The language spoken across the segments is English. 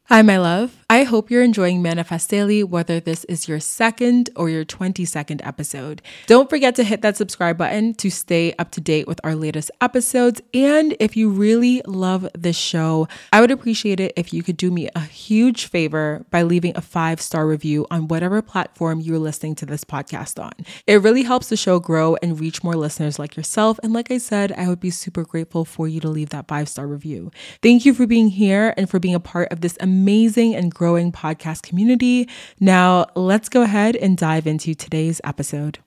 Hi, my love. I hope you're enjoying Manifest Daily, whether this is your second or your 22nd episode. Don't forget to hit that subscribe button to stay up to date with our latest episodes. And if you really love this show, I would appreciate it if you could do me a huge favor by leaving a 5-star review on whatever platform you're listening to this podcast on. It really helps the show grow and reach more listeners like yourself. And like I said, I would be super grateful for you to leave that 5-star review. Thank you for being here and for being a part of this amazing and growing podcast community. Now, let's go ahead and dive into today's episode.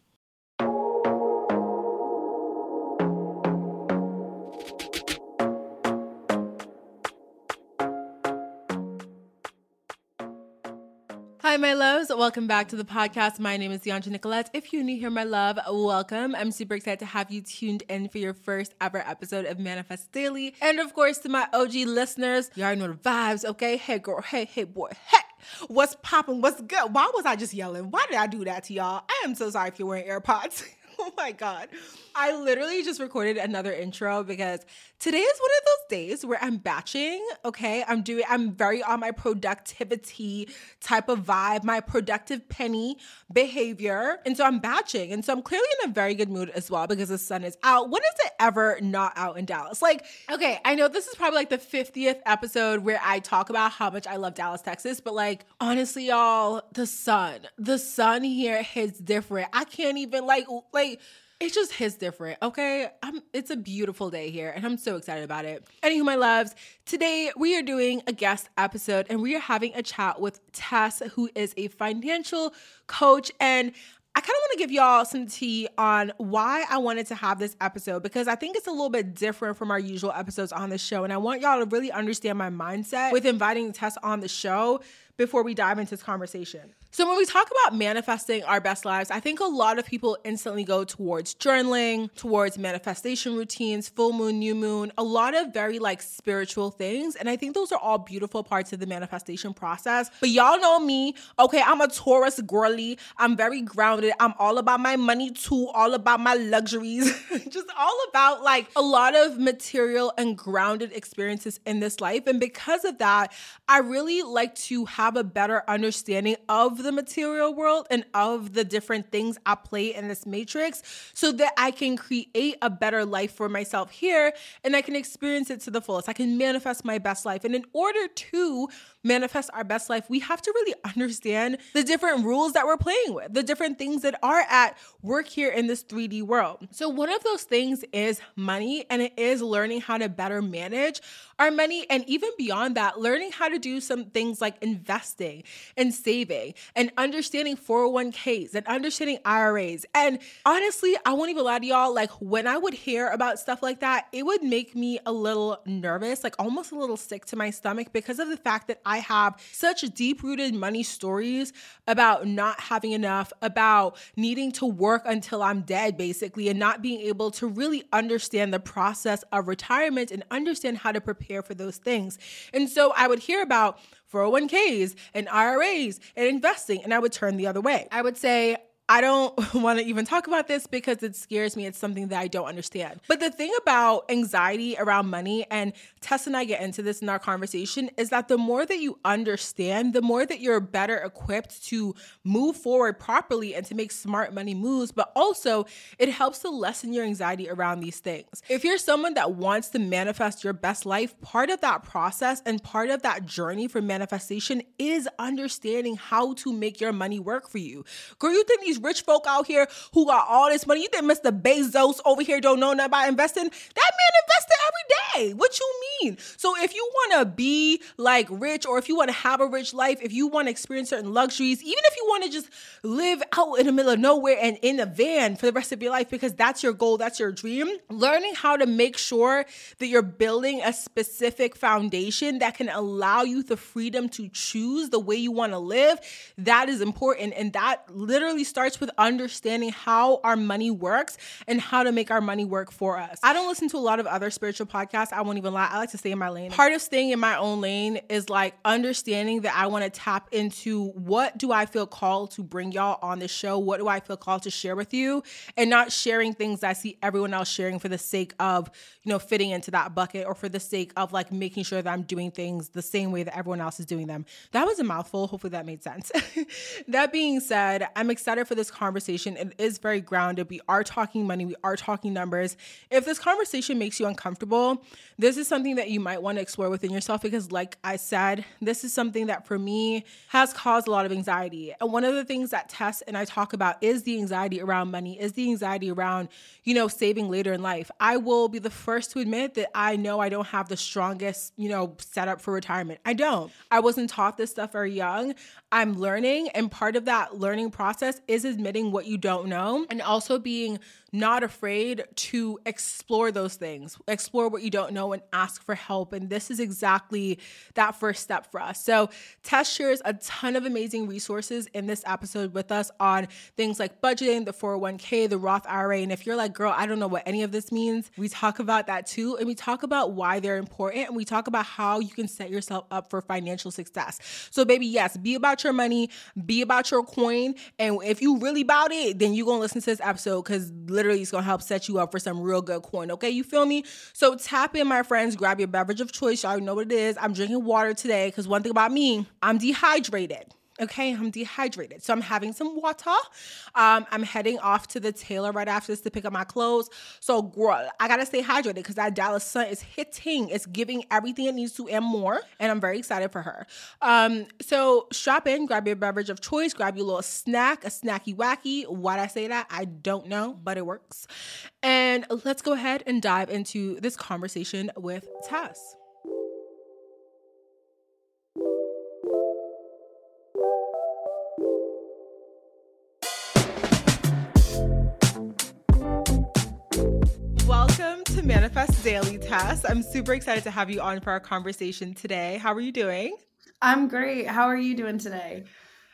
Hi, my loves. Welcome back to the podcast. My name is Deandra Nicolette. If you're new here, my love, welcome. I'm super excited to have you tuned in for your first ever episode of Manifest Daily. And of course, to my OG listeners, you already know the vibes, okay? Hey, girl. Hey, boy. Hey. What's popping? What's good? Why was I just yelling? Why did I do that to y'all? I am so sorry if you're wearing AirPods. Oh my God. I literally just recorded another intro because today is one of those days where I'm batching, okay? I'm very on my productivity type of vibe, my productive penny behavior. And so I'm batching. And so I'm clearly in a very good mood as well because the sun is out. When is it ever not out in Dallas? Like, okay, I know this is probably like the 50th episode where I talk about how much I love Dallas, Texas, but like, honestly, y'all, the sun here hits different. I can't even like, it just hits different, okay? It's a beautiful day here, and I'm so excited about it. Anywho, my loves, today we are doing a guest episode, and we are having a chat with Tess, who is a financial coach, and I kind of want to give y'all some tea on why I wanted to have this episode because I think it's a little bit different from our usual episodes on the show, and I want y'all to really understand my mindset with inviting Tess on the show before we dive into this conversation. So when we talk about manifesting our best lives, I think a lot of people instantly go towards journaling, towards manifestation routines, full moon, new moon, a lot of very like spiritual things. And I think those are all beautiful parts of the manifestation process. But y'all know me, okay, I'm a Taurus girly. I'm very grounded. I'm all about my money too, all about my luxuries, just all about like a lot of material and grounded experiences in this life. And because of that, I really like to have a better understanding of the material world and of the different things I play in this matrix so that I can create a better life for myself here and I can experience it to the fullest. I can manifest my best life. And in order to manifest our best life, we have to really understand the different rules that we're playing with, the different things that are at work here in this 3D world. So one of those things is money, and it is learning how to better manage our money. And even beyond that, learning how to do some things like investing and saving and understanding 401ks and understanding IRAs. And honestly, I won't even lie to y'all, like when I would hear about stuff like that, it would make me a little nervous, like almost a little sick to my stomach because of the fact that I have such deep-rooted money stories about not having enough, about needing to work until I'm dead, basically, and not being able to really understand the process of retirement and understand how to prepare for those things. And so I would hear about 401ks and IRAs and investing, and I would turn the other way. I would say, I don't want to even talk about this because it scares me. It's something that I don't understand. But the thing about anxiety around money, and Tess and I get into this in our conversation, is that the more that you understand, the more that you're better equipped to move forward properly and to make smart money moves, but also it helps to lessen your anxiety around these things. If you're someone that wants to manifest your best life, part of that process and part of that journey for manifestation is understanding how to make your money work for you. Girl, you think these rich folk out here who got all this money, you think Mr. Bezos over here don't know nothing about investing? That man invested every day. What you mean? So if you want to be like rich, or if you want to have a rich life, if you want to experience certain luxuries, even if you want to just live out in the middle of nowhere and in a van for the rest of your life, because that's your goal, that's your dream, learning how to make sure that you're building a specific foundation that can allow you the freedom to choose the way you want to live, that is important. And that literally starts starts with understanding how our money works and how to make our money work for us. I don't listen to a lot of other spiritual podcasts. I won't even lie. I like to stay in my lane. Part of staying in my own lane is like understanding that I want to tap into what do I feel called to bring y'all on the show? What do I feel called to share with you? And not sharing things I see everyone else sharing for the sake of, fitting into that bucket or for the sake of like making sure that I'm doing things the same way that everyone else is doing them. That was a mouthful. Hopefully that made sense. That being said, I'm excited for this conversation. It is very grounded. We are talking money. We are talking numbers. If this conversation makes you uncomfortable, this is something that you might want to explore within yourself because like I said, this is something that for me has caused a lot of anxiety. And one of the things that Tess and I talk about is the anxiety around money, is the anxiety around, saving later in life. I will be the first to admit that I know I don't have the strongest, setup for retirement. I don't. I wasn't taught this stuff very young. I'm learning, and part of that learning process is admitting what you don't know and also being not afraid to explore those things, explore what you don't know and ask for help. And this is exactly that first step for us. So Tess shares a ton of amazing resources in this episode with us on things like budgeting, the 401k, the Roth IRA. And if you're like, girl, I don't know what any of this means, we talk about that too. And we talk about why they're important. And we talk about how you can set yourself up for financial success. So baby, yes, be about your money, be about your coin. And if you really about it, then you're going to listen to this episode because literally it's going to help set you up for some real good coin. Okay. You feel me? So tap in, my friends, grab your beverage of choice. Y'all know what it is. I'm drinking water today because one thing about me, I'm dehydrated. Okay, I'm dehydrated. So I'm having some water. I'm heading off to the tailor right after this to pick up my clothes. So girl, I gotta stay hydrated because that Dallas sun is hitting. It's giving everything it needs to and more. And I'm very excited for her. So strap in, grab your beverage of choice, grab your little snack, a snacky wacky. Why'd I say that? I don't know, but it works. And let's go ahead and dive into this conversation with Tess. Welcome to Manifest Daily, Tess. I'm super excited to have you on for our conversation today. How are you doing? I'm great. How are you doing today?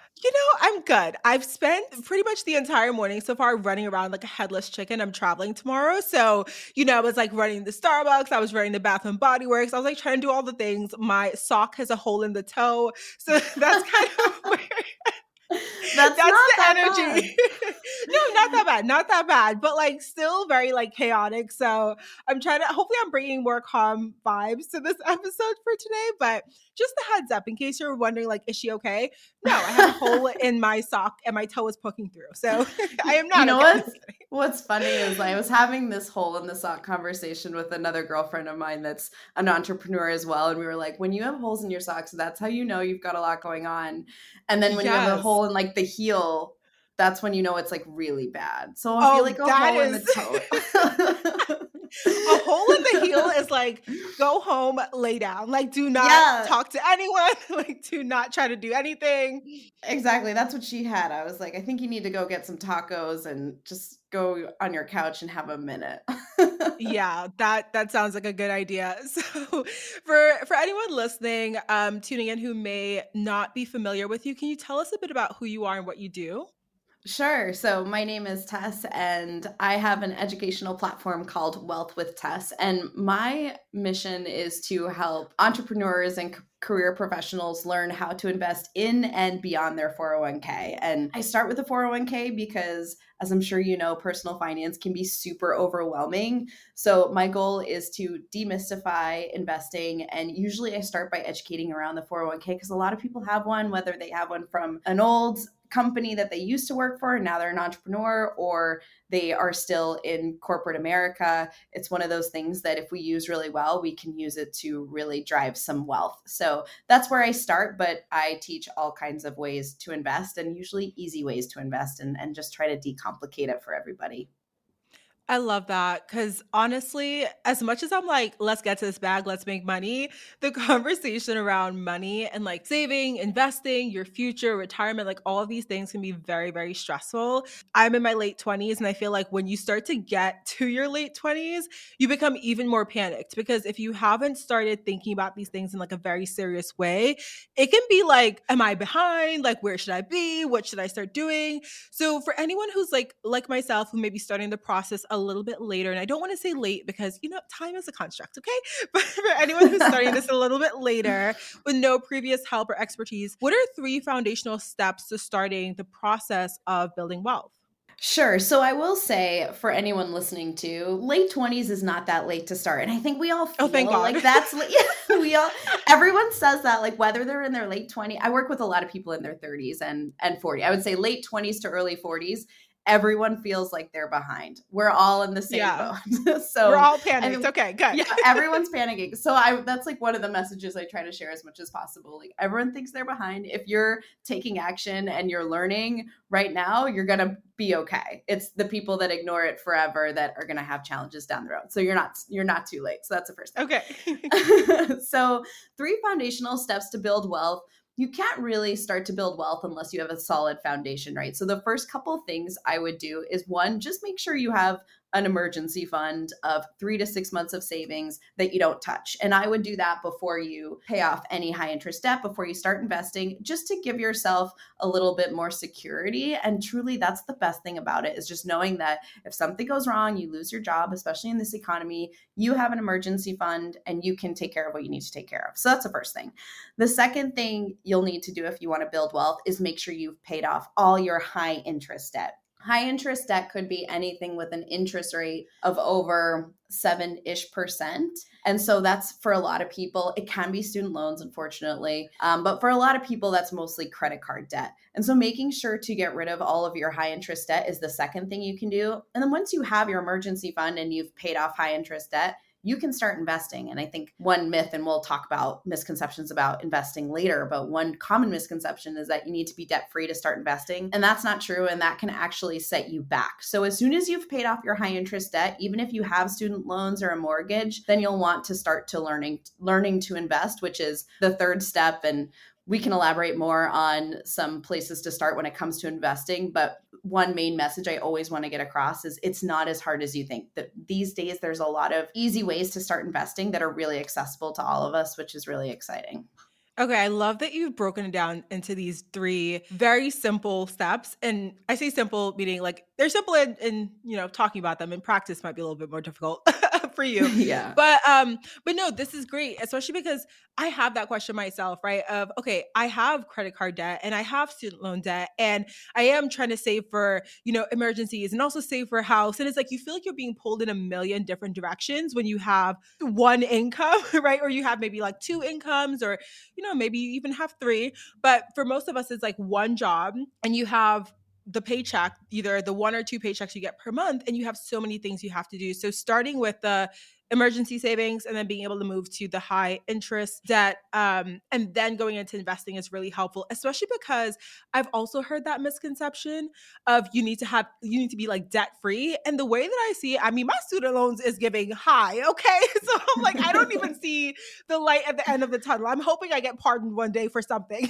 I'm good. I've spent pretty much the entire morning so far running around like a headless chicken. I'm traveling tomorrow. So, I was like running the Starbucks. I was running the Bath and Body Works. I was like trying to do all the things. My sock has a hole in the toe. So that's kind of where... That's not the that energy. No, not that bad, but like still very like chaotic. So I'm trying to, hopefully I'm bringing more calm vibes to this episode for today, but just a heads up in case you're wondering like, is she okay? No, I have a hole in my sock and my toe is poking through. So I am not okay. What's funny is I was having this hole in the sock conversation with another girlfriend of mine that's an entrepreneur as well. And we were like, when you have holes in your socks, that's how you know you've got a lot going on. And then when you have a hole in like the heel, that's when you know it's like really bad. So I feel like a hole in the toe. A hole in the heel is like, go home, lay down. Like, do not talk to anyone. Like, do not try to do anything. Exactly. That's what she had. I was like, I think you need to go get some tacos and just go on your couch and have a minute. Yeah, that sounds like a good idea. So for anyone listening, tuning in who may not be familiar with you, can you tell us a bit about who you are and what you do? Sure. So my name is Tess, and I have an educational platform called Wealth with Tess. And my mission is to help entrepreneurs and career professionals learn how to invest in and beyond their 401k. And I start with the 401k because, as I'm sure you know, personal finance can be super overwhelming. So my goal is to demystify investing. And usually I start by educating around the 401k because a lot of people have one, whether they have one from an old company that they used to work for and now they're an entrepreneur, or they are still in corporate America. It's one of those things that if we use really well, we can use it to really drive some wealth. So that's where I start, but I teach all kinds of ways to invest and usually easy ways to invest and just try to decomplicate it for everybody. I love that because honestly, as much as I'm like, let's get to this bag, let's make money, the conversation around money and like saving, investing, your future, retirement, like all of these things can be very, very stressful. I'm in my late 20s, and I feel like when you start to get to your late 20s, you become even more panicked because if you haven't started thinking about these things in like a very serious way, it can be like, am I behind? Like, where should I be? What should I start doing? So for anyone who's like myself who may be starting the process a little bit later, and I don't want to say late because time is a construct, okay? But for anyone who's starting this a little bit later with no previous help or expertise, what are three foundational steps to starting the process of building wealth? Sure. So I will say for anyone listening to, late 20s is not that late to start. And I think we all Oh, thank feel God. like that's yeah, everyone says that, like whether they're in their late 20s. I work with a lot of people in their 30s and 40. I would say late 20s to early 40s. Everyone feels like they're behind. We're all in the same Yeah, boat. we're So all I panicked. think Okay, good. yeah, everyone's panicking. So I that's like one of the messages I try to share as much as possible. Like everyone thinks they're behind. If you're taking action and you're learning right now, you're going to be okay. It's the people that ignore it forever that are going to have challenges down the road. So you're not too late. So that's the first Okay. thing. So, three foundational steps to build wealth. You can't really start to build wealth unless you have a solid foundation, right? So the first couple of things I would do is one, just make sure you have an emergency fund of 3 to 6 months of savings that you don't touch. And I would do that before you pay off any high interest debt, before you start investing, just to give yourself a little bit more security. And truly, that's the best thing about it, is just knowing that if something goes wrong, you lose your job, especially in this economy, you have an emergency fund and you can take care of what you need to take care of. So that's the first thing. The second thing you'll need to do if you want to build wealth is make sure you've paid off all your high interest debt. High interest debt could be anything with an interest rate of over 7-ish%. And so that's, for a lot of people, it can be student loans, unfortunately. But for a lot of people, that's mostly credit card debt. And so making sure to get rid of all of your high interest debt is the second thing you can do. And then once you have your emergency fund and you've paid off high interest debt, you can start investing. And I think one myth, and we'll talk about misconceptions about investing later, but one common misconception is that you need to be debt free to start investing. And that's not true. And that can actually set you back. So as soon as you've paid off your high interest debt, even if you have student loans or a mortgage, then you'll want to start to learning to invest, which is the third step. And we can elaborate more on some places to start when it comes to investing. But one main message I always want to get across is it's not as hard as you think. That these days, there's a lot of easy ways to start investing that are really accessible to all of us, which is really exciting. Okay, I love that you've broken it down into these three very simple steps. And I say simple, meaning like they're simple in talking about them. In practice might be a little bit more difficult for you. Yeah. But no, this is great, especially because I have that question myself, right? Of okay, I have credit card debt and I have student loan debt, and I am trying to save for, emergencies and also save for a house. And it's like you feel like you're being pulled in a million different directions when you have one income, right? Or you have maybe like two incomes, or maybe you even have three. But for most of us, it's like one job and you have the paycheck, either the one or two paychecks you get per month, and you have so many things you have to do. So starting with the emergency savings and then being able to move to the high interest debt, and then going into investing is really helpful, especially because I've also heard that misconception of you need to be like debt free. And the way that I see it, I mean, my student loans is giving high. Okay. So I'm like, I don't even see the light at the end of the tunnel. I'm hoping I get pardoned one day for something.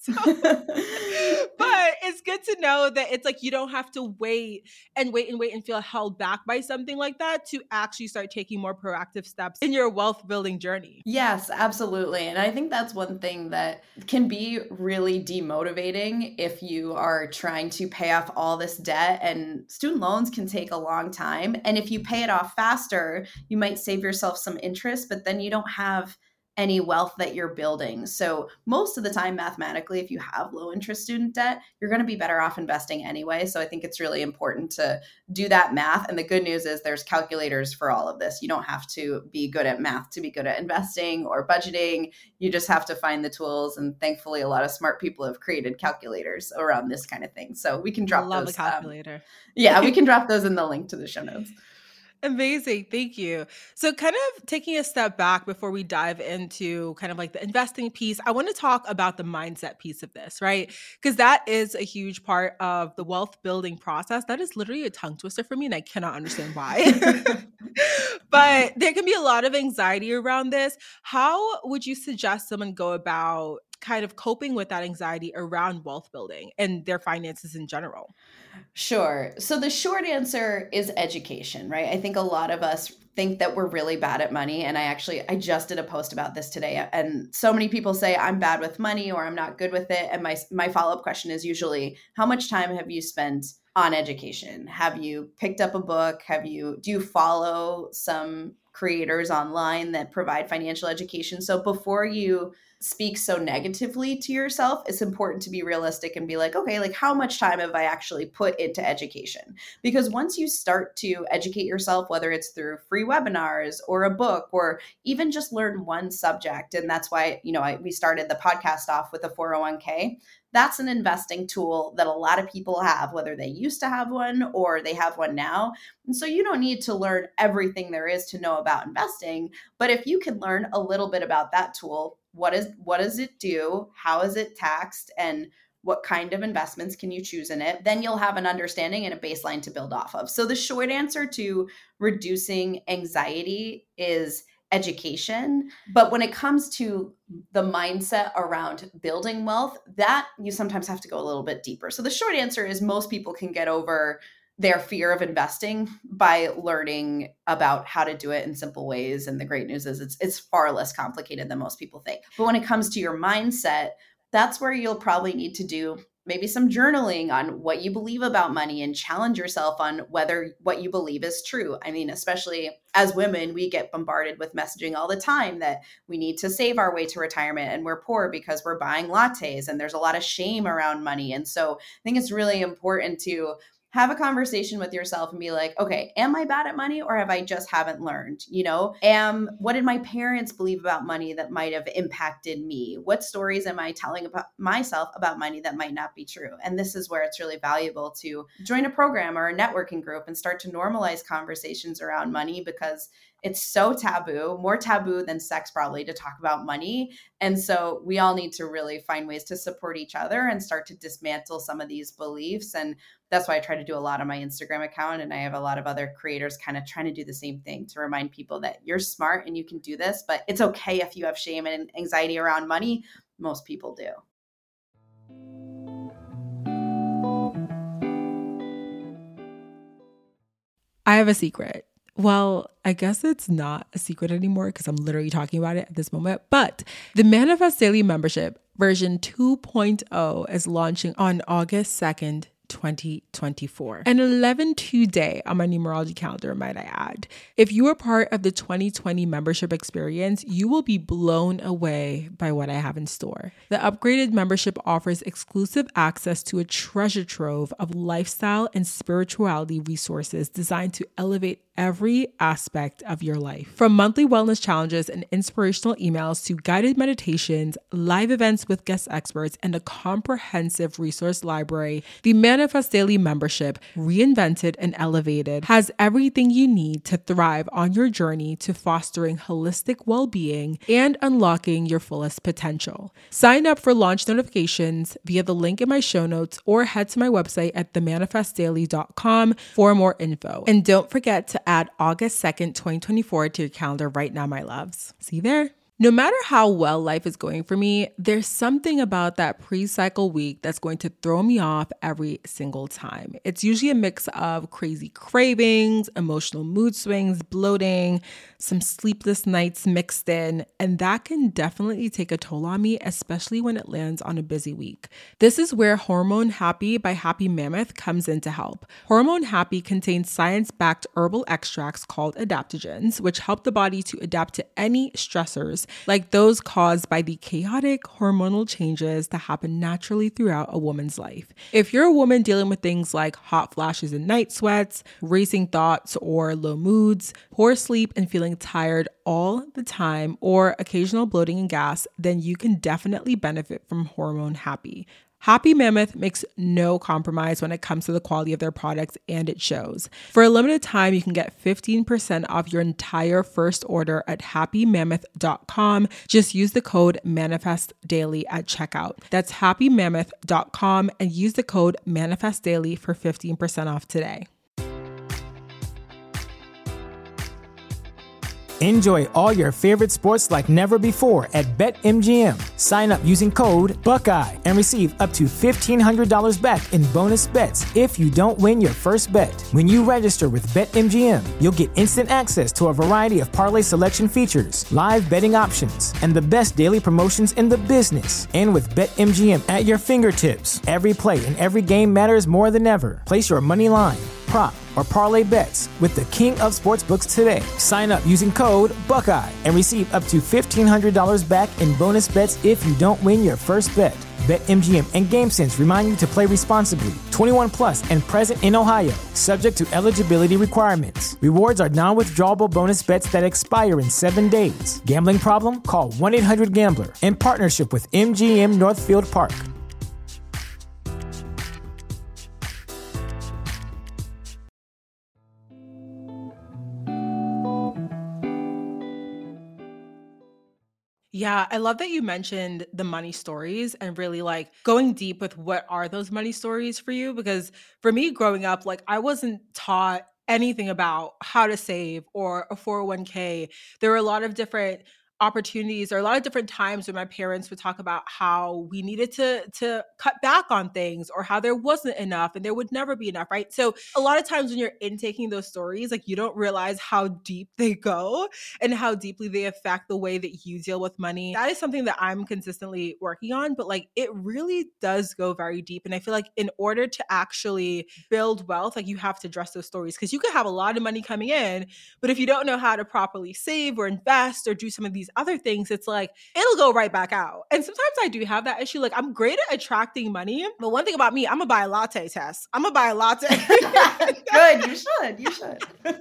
But it's good to know that it's like you don't have to wait and wait and wait and feel held back by something like that to actually start taking more proactive steps in your wealth building journey. Yes, absolutely. And I think that's one thing that can be really demotivating if you are trying to pay off all this debt, and student loans can take a long time. And if you pay it off faster, you might save yourself some interest, but then you don't have any wealth that you're building. So most of the time, mathematically, if you have low interest student debt, you're going to be better off investing anyway. So I think it's really important to do that math. And the good news is there's calculators for all of this. You don't have to be good at math to be good at investing or budgeting. You just have to find the tools. And thankfully, a lot of smart people have created calculators around this kind of thing. So we can drop Love those. a calculator. Yeah, we can drop those in the link to the show notes. Amazing. Thank you. So, kind of taking a step back before we dive into kind of like the investing piece, I want to talk about the mindset piece of this, right? Because that is a huge part of the wealth building process. That is literally a tongue twister for me, and I cannot understand why. But there can be a lot of anxiety around this. How would you suggest someone go about kind of coping with that anxiety around wealth building and their finances in general? Sure. So the short answer is education, right? I think a lot of us think that we're really bad at money, and I just did a post about this today, and so many people say I'm bad with money or I'm not good with it, and my follow-up question is usually how much time have you spent on education? Have you picked up a book? Do you follow some creators online that provide financial education? So before you speak so negatively to yourself, it's important to be realistic and be like, okay, like how much time have I actually put into education? Because once you start to educate yourself, whether it's through free webinars or a book or even just learn one subject, and that's why, we started the podcast off with a 401k. That's an investing tool that a lot of people have, whether they used to have one or they have one now. And so you don't need to learn everything there is to know about investing. But if you can learn a little bit about that tool, what does it do? How is it taxed? And what kind of investments can you choose in it? Then you'll have an understanding and a baseline to build off of. So the short answer to reducing anxiety is education. But when it comes to the mindset around building wealth, that you sometimes have to go a little bit deeper. So the short answer is most people can get over their fear of investing by learning about how to do it in simple ways. And the great news is it's far less complicated than most people think. But when it comes to your mindset, that's where you'll probably need to do maybe some journaling on what you believe about money and challenge yourself on whether what you believe is true. I mean, especially as women, we get bombarded with messaging all the time that we need to save our way to retirement and we're poor because we're buying lattes and there's a lot of shame around money. And so I think it's really important to have a conversation with yourself and be like, okay, am I bad at money or have I just haven't learned? What did my parents believe about money that might have impacted me? What stories am I telling about myself about money that might not be true? And this is where it's really valuable to join a program or a networking group and start to normalize conversations around money, because it's so taboo, more taboo than sex probably, to talk about money. And so we all need to really find ways to support each other and start to dismantle some of these beliefs. And that's why I try to do a lot on my Instagram account. And I have a lot of other creators kind of trying to do the same thing to remind people that you're smart and you can do this, but it's okay if you have shame and anxiety around money. Most people do. I have a secret. Well, I guess it's not a secret anymore because I'm literally talking about it at this moment. But the Manifest Daily membership version 2.0 is launching on August 2nd, 2024. An 11/2 day on my numerology calendar, might I add. If you are part of the 2020 membership experience, you will be blown away by what I have in store. The upgraded membership offers exclusive access to a treasure trove of lifestyle and spirituality resources designed to elevate every aspect of your life. From monthly wellness challenges and inspirational emails to guided meditations, live events with guest experts, and a comprehensive resource library, the Manifest Daily membership, reinvented and elevated, has everything you need to thrive on your journey to fostering holistic well-being and unlocking your fullest potential. Sign up for launch notifications via the link in my show notes or head to my website at themanifestdaily.com for more info. And don't forget to add August 2nd, 2024 to your calendar right now, my loves. See you there. No matter how well life is going for me, there's something about that pre-cycle week that's going to throw me off every single time. It's usually a mix of crazy cravings, emotional mood swings, bloating, some sleepless nights mixed in, and that can definitely take a toll on me, especially when it lands on a busy week. This is where Hormone Happy by Happy Mammoth comes in to help. Hormone Happy contains science-backed herbal extracts called adaptogens, which help the body to adapt to any stressors like those caused by the chaotic hormonal changes that happen naturally throughout a woman's life. If you're a woman dealing with things like hot flashes and night sweats, racing thoughts or low moods, poor sleep and feeling tired all the time, or occasional bloating and gas, then you can definitely benefit from Hormone Happy. Happy Mammoth makes no compromise when it comes to the quality of their products, and it shows. For a limited time, you can get 15% off your entire first order at happymammoth.com. Just use the code ManifestDaily at checkout. That's happymammoth.com and use the code ManifestDaily for 15% off today. Enjoy all your favorite sports like never before at BetMGM. Sign up using code Buckeye and receive up to $1,500 back in bonus bets if you don't win your first bet. When you register with BetMGM, you'll get instant access to a variety of parlay selection features, live betting options, and the best daily promotions in the business. And with BetMGM at your fingertips, every play and every game matters more than ever. Place your money line, prop, or parlay bets with the king of sportsbooks today. Sign up using code Buckeye and receive up to $1,500 back in bonus bets if you don't win your first bet. BetMGM and GameSense remind you to play responsibly. 21 plus and present in Ohio, subject to eligibility requirements. Rewards are non-withdrawable bonus bets that expire in 7 days. Gambling problem? Call 1-800-GAMBLER. In partnership with MGM Northfield Park. Yeah, I love that you mentioned the money stories and really like going deep with what are those money stories for you? Because for me growing up, like I wasn't taught anything about how to save or a 401k. There were a lot of different opportunities or a lot of different times when my parents would talk about how we needed to cut back on things or how there wasn't enough and there would never be enough, right? So a lot of times when you're intaking those stories, like you don't realize how deep they go and how deeply they affect the way that you deal with money. That is something that I'm consistently working on, but like it really does go very deep. And I feel like in order to actually build wealth, like you have to address those stories because you could have a lot of money coming in, but if you don't know how to properly save or invest or do some of these other things, it's like it'll go right back out. And sometimes I do have that issue. Like I'm great at attracting money, but one thing about me, I'm gonna buy a latte, Tess. I'm gonna buy a latte. Good, you should.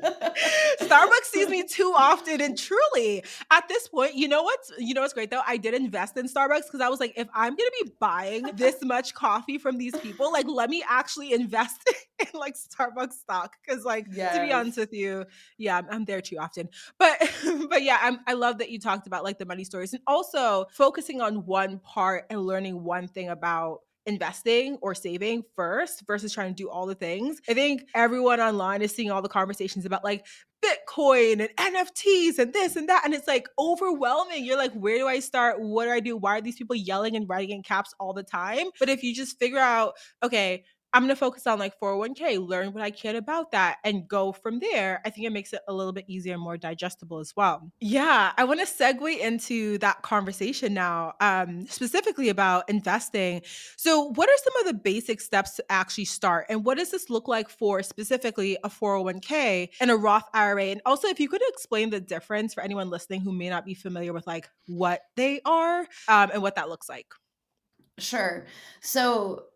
Starbucks sees me too often, and truly, at this point, you know what's great though? I did invest in Starbucks because I was like, if I'm gonna be buying this much coffee from these people, like let me actually invest in like Starbucks stock. Because like to be honest with you, yeah, I'm there too often. But but yeah, I love that you talked about like the money stories and also focusing on one part and learning one thing about investing or saving first versus trying to do all the things. I think everyone online is seeing all the conversations about like Bitcoin and NFTs and this and that. And it's like overwhelming. You're like, where do I start? What do I do? Why are these people yelling and writing in caps all the time? But if you just figure out, okay, I'm going to focus on like 401k, learn what I can about that and go from there. I think it makes it a little bit easier and more digestible as well. Yeah, I want to segue into that conversation now, specifically about investing. So what are some of the basic steps to actually start? And what does this look like for specifically a 401k and a Roth IRA? And also if you could explain the difference for anyone listening who may not be familiar with like what they are and what that looks like. Sure. So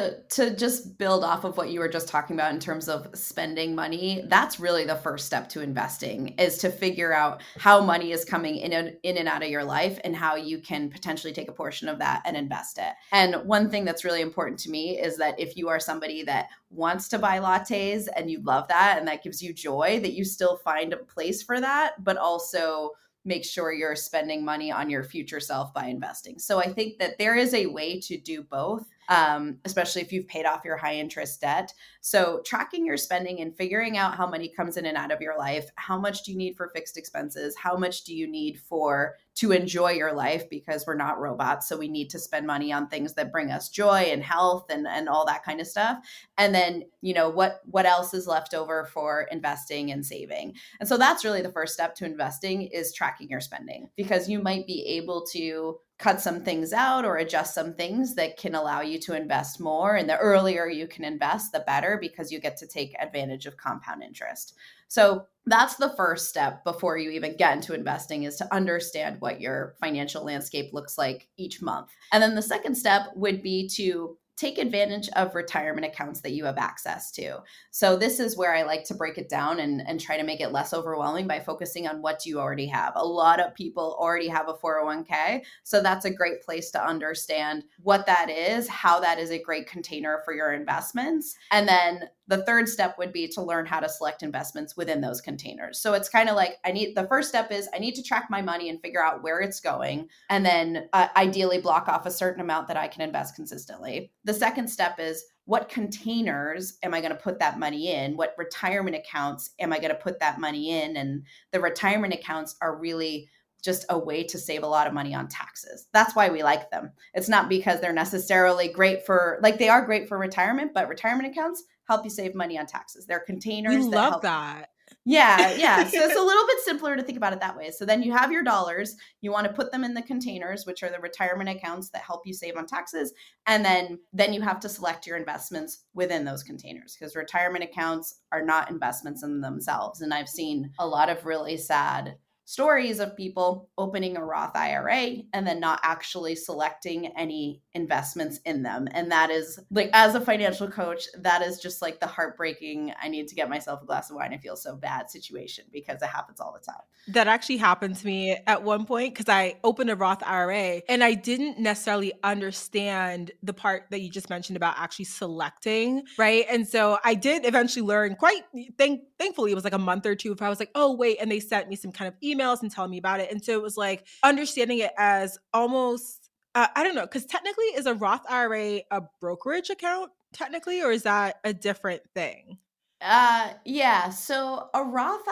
to just build off of what you were just talking about in terms of spending money, that's really the first step to investing is to figure out how money is coming in and out of your life and how you can potentially take a portion of that and invest it. And one thing that's really important to me is that if you are somebody that wants to buy lattes and you love that and that gives you joy, that you still find a place for that, but also make sure you're spending money on your future self by investing. So I think that there is a way to do both, especially if you've paid off your high interest debt. So tracking your spending and figuring out how money comes in and out of your life, how much do you need for fixed expenses? How much do you need to enjoy your life? Because we're not robots. So we need to spend money on things that bring us joy and health and all that kind of stuff. And then, what else is left over for investing and saving? And so that's really the first step to investing is tracking your spending, because you might be able to cut some things out or adjust some things that can allow you to invest more. And the earlier you can invest, the better, because you get to take advantage of compound interest. So that's the first step before you even get into investing, is to understand what your financial landscape looks like each month. And then the second step would be to take advantage of retirement accounts that you have access to. So this is where I like to break it down and try to make it less overwhelming by focusing on what you already have. A lot of people already have a 401k. So that's a great place to understand what that is, how that is a great container for your investments. And then the third step would be to learn how to select investments within those containers. So it's kind of like the first step is I need to track my money and figure out where it's going. And then ideally block off a certain amount that I can invest consistently. The second step is what containers am I going to put that money in? What retirement accounts am I going to put that money in? And the retirement accounts are really just a way to save a lot of money on taxes. That's why we like them. It's not because they're necessarily great for, like they are great for retirement, but retirement accounts help you save money on taxes. They're containers. We love that. Yeah. So it's a little bit simpler to think about it that way. So then you have your dollars, you want to put them in the containers, which are the retirement accounts that help you save on taxes. And then you have to select your investments within those containers, because retirement accounts are not investments in themselves. And I've seen a lot of really sad stories of people opening a Roth IRA and then not actually selecting any investments in them. And that is like, as a financial coach, that is just like the heartbreaking, I need to get myself a glass of wine, I feel so bad situation, because it happens all the time. That actually happened to me at one point because I opened a Roth IRA and I didn't necessarily understand the part that you just mentioned about actually selecting, right? And so I did eventually learn thankfully, it was like a month or two if I was like, oh, wait. And they sent me some kind of emails and telling me about it. And so it was like understanding it as almost, I don't know, because technically is a Roth IRA a brokerage account technically, or is that a different thing? Yeah. So a Roth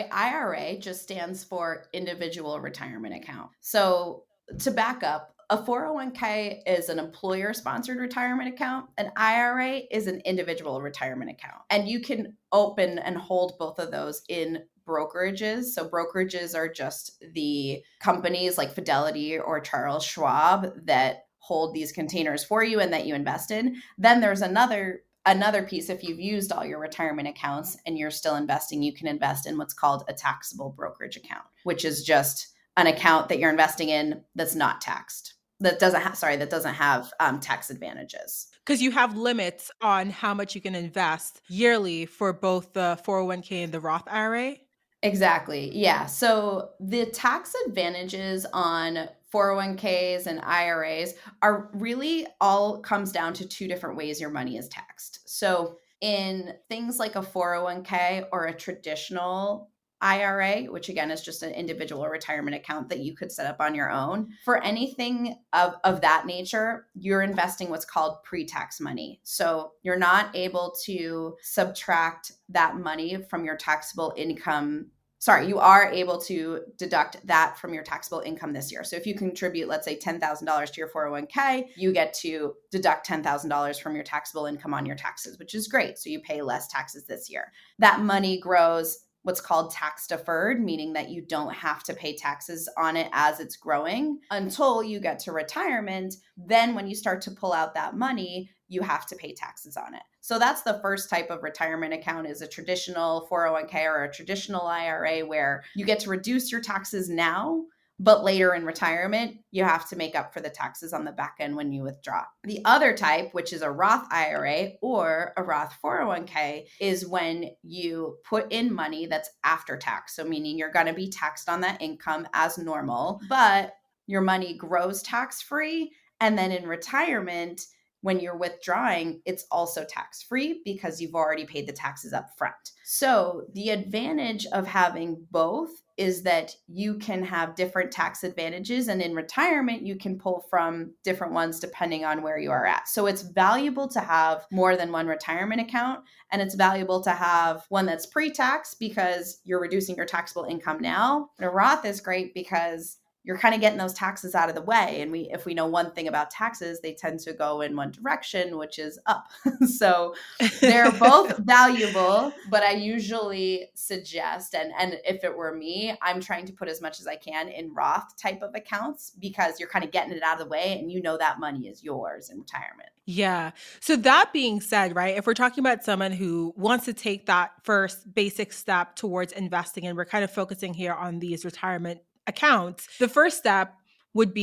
IRA just stands for individual retirement account. So to back up, a 401k is an employer sponsored retirement account. An IRA is an individual retirement account. And you can open and hold both of those in brokerages. So brokerages are just the companies like Fidelity or Charles Schwab that hold these containers for you and that you invest in. Then there's another piece. If you've used all your retirement accounts and you're still investing, you can invest in what's called a taxable brokerage account, which is just an account that you're investing in that's not taxed. That doesn't have tax advantages. Because you have limits on how much you can invest yearly for both the 401k and the Roth IRA. Exactly. Yeah. So the tax advantages on 401ks and IRAs are really all comes down to two different ways your money is taxed. So in things like a 401k or a traditional IRA, which again is just an individual retirement account that you could set up on your own, for anything of that nature, you're investing what's called pre-tax money. So you're not able to subtract that money from your taxable income. Sorry, you are able to deduct that from your taxable income this year. So if you contribute, let's say $10,000 to your 401k, you get to deduct $10,000 from your taxable income on your taxes, which is great. So you pay less taxes this year. That money grows what's called tax deferred, meaning that you don't have to pay taxes on it as it's growing until you get to retirement. Then when you start to pull out that money, you have to pay taxes on it. So that's the first type of retirement account, is a traditional 401k or a traditional IRA, where you get to reduce your taxes now, but later in retirement, you have to make up for the taxes on the back end when you withdraw. The other type, which is a Roth IRA or a Roth 401k, is when you put in money that's after tax. So meaning you're going to be taxed on that income as normal, but your money grows tax-free. And then in retirement, when you're withdrawing, it's also tax-free because you've already paid the taxes up front. So the advantage of having both is that you can have different tax advantages. And in retirement, you can pull from different ones depending on where you are at. So it's valuable to have more than one retirement account. And it's valuable to have one that's pre-tax because you're reducing your taxable income now. And a Roth is great because you're kind of getting those taxes out of the way. And if we know one thing about taxes, they tend to go in one direction, which is up. So they're both valuable, but I usually suggest, and if it were me, I'm trying to put as much as I can in Roth type of accounts because you're kind of getting it out of the way and you know that money is yours in retirement. Yeah. So that being said, right, if we're talking about someone who wants to take that first basic step towards investing, and we're kind of focusing here on these retirement accounts, the first step would be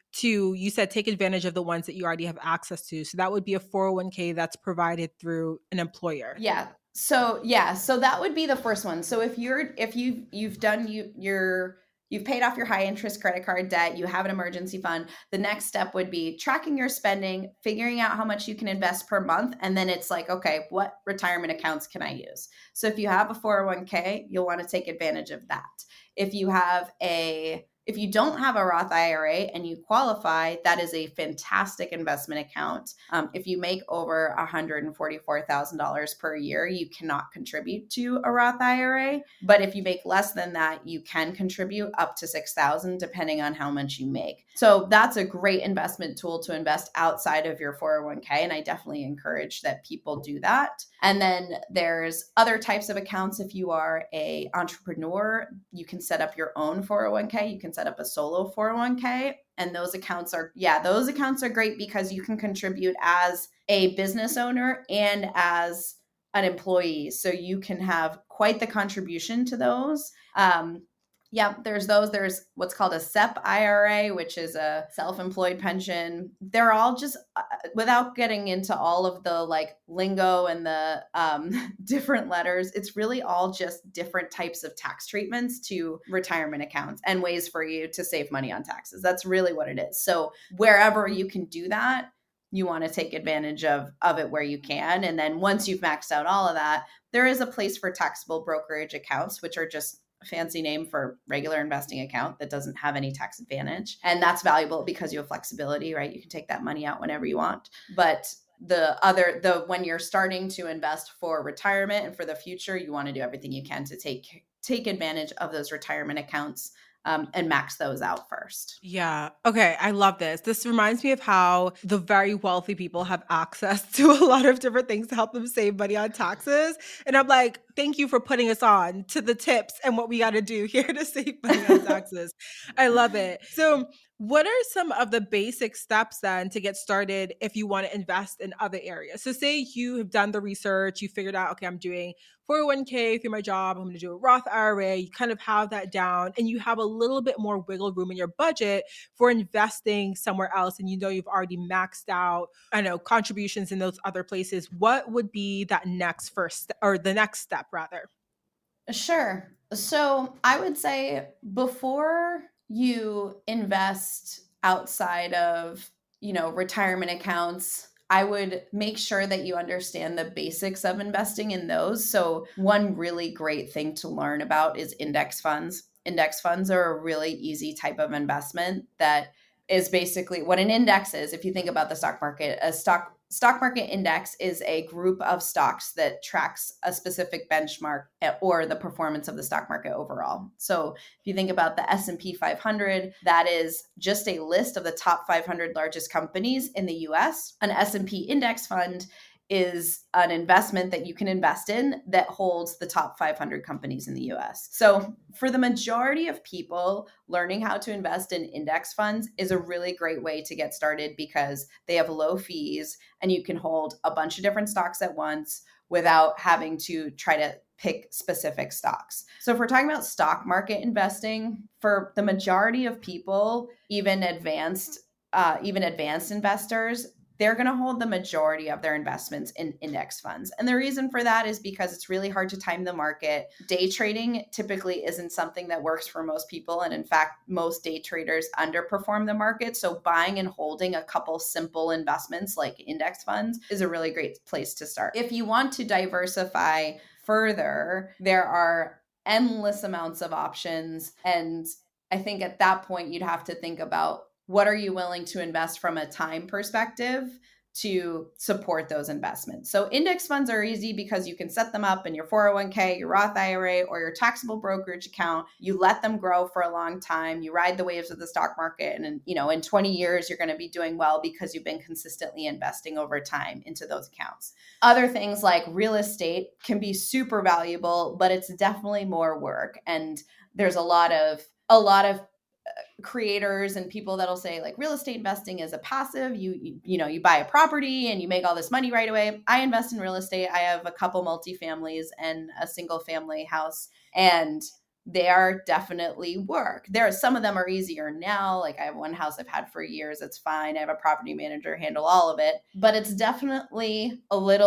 to, you said, take advantage of the ones that you already have access to. So that would be a 401k that's provided through an employer. Yeah. So that would be the first one. So if you've paid off your high interest credit card debt, you have an emergency fund, the next step would be tracking your spending, figuring out how much you can invest per month. And then it's like, okay, what retirement accounts can I use? So if you have a 401k, you'll want to take advantage of that. If you don't have a Roth IRA and you qualify, that is a fantastic investment account. If you make over $144,000 per year, you cannot contribute to a Roth IRA. But if you make less than that, you can contribute up to $6,000, depending on how much you make. So that's a great investment tool to invest outside of your 401k. And I definitely encourage that people do that. And then there's other types of accounts. If you are an entrepreneur, you can set up your own 401k. You can set up a solo 401k. And those accounts are great because you can contribute as a business owner and as an employee. So you can have quite the contribution to those. There's those. There's what's called a SEP IRA, which is a self-employed pension. They're all just, without getting into all of the like lingo and the different letters, it's really all just different types of tax treatments to retirement accounts and ways for you to save money on taxes. That's really what it is. So wherever you can do that, you want to take advantage of it where you can. And then once you've maxed out all of that, there is a place for taxable brokerage accounts, which are just a fancy name for regular investing account that doesn't have any tax advantage. And that's valuable because you have flexibility, right? You can take that money out whenever you want. But when you're starting to invest for retirement and for the future, you want to do everything you can to take advantage of those retirement accounts and max those out first. Yeah. Okay. I love this. This reminds me of how the very wealthy people have access to a lot of different things to help them save money on taxes. And I'm like, thank you for putting us on to the tips and what we got to do here to save money on taxes. I love it. So what are some of the basic steps then to get started if you want to invest in other areas? So say you have done the research, you figured out, okay, I'm doing 401k through my job, I'm going to do a Roth IRA, you kind of have that down and you have a little bit more wiggle room in your budget for investing somewhere else. And you know, you've already maxed out, contributions in those other places. What would be that next step rather? Sure. So I would say before you invest outside of, retirement accounts, I would make sure that you understand the basics of investing in those. So one really great thing to learn about is index funds. Index funds are a really easy type of investment that is basically what an index is. If you think about the stock market, a stock market index is a group of stocks that tracks a specific benchmark or the performance of the stock market overall. So if you think about the S&P 500, that is just a list of the top 500 largest companies in the US. An S&P index fund is an investment that you can invest in that holds the top 500 companies in the US. So for the majority of people, learning how to invest in index funds is a really great way to get started because they have low fees and you can hold a bunch of different stocks at once without having to try to pick specific stocks. So if we're talking about stock market investing, for the majority of people, even advanced investors, they're going to hold the majority of their investments in index funds. And the reason for that is because it's really hard to time the market. Day trading typically isn't something that works for most people. And in fact, most day traders underperform the market. So buying and holding a couple simple investments like index funds is a really great place to start. If you want to diversify further, there are endless amounts of options. And I think at that point, you'd have to think about what are you willing to invest from a time perspective to support those investments. So index funds are easy because you can set them up in your 401k, your Roth IRA, or your taxable brokerage account. You let them grow for a long time. You ride the waves of the stock market. And in 20 years, you're going to be doing well because you've been consistently investing over time into those accounts. Other things like real estate can be super valuable, but it's definitely more work. And there's a lot of creators and people that'll say like real estate investing is a passive. You buy a property and you make all this money right away. I invest in real estate. I have a couple multifamilies and a single family house. And they are definitely work. Some of them are easier now. Like I have one house I've had for years. It's fine. I have a property manager handle all of it, but it's definitely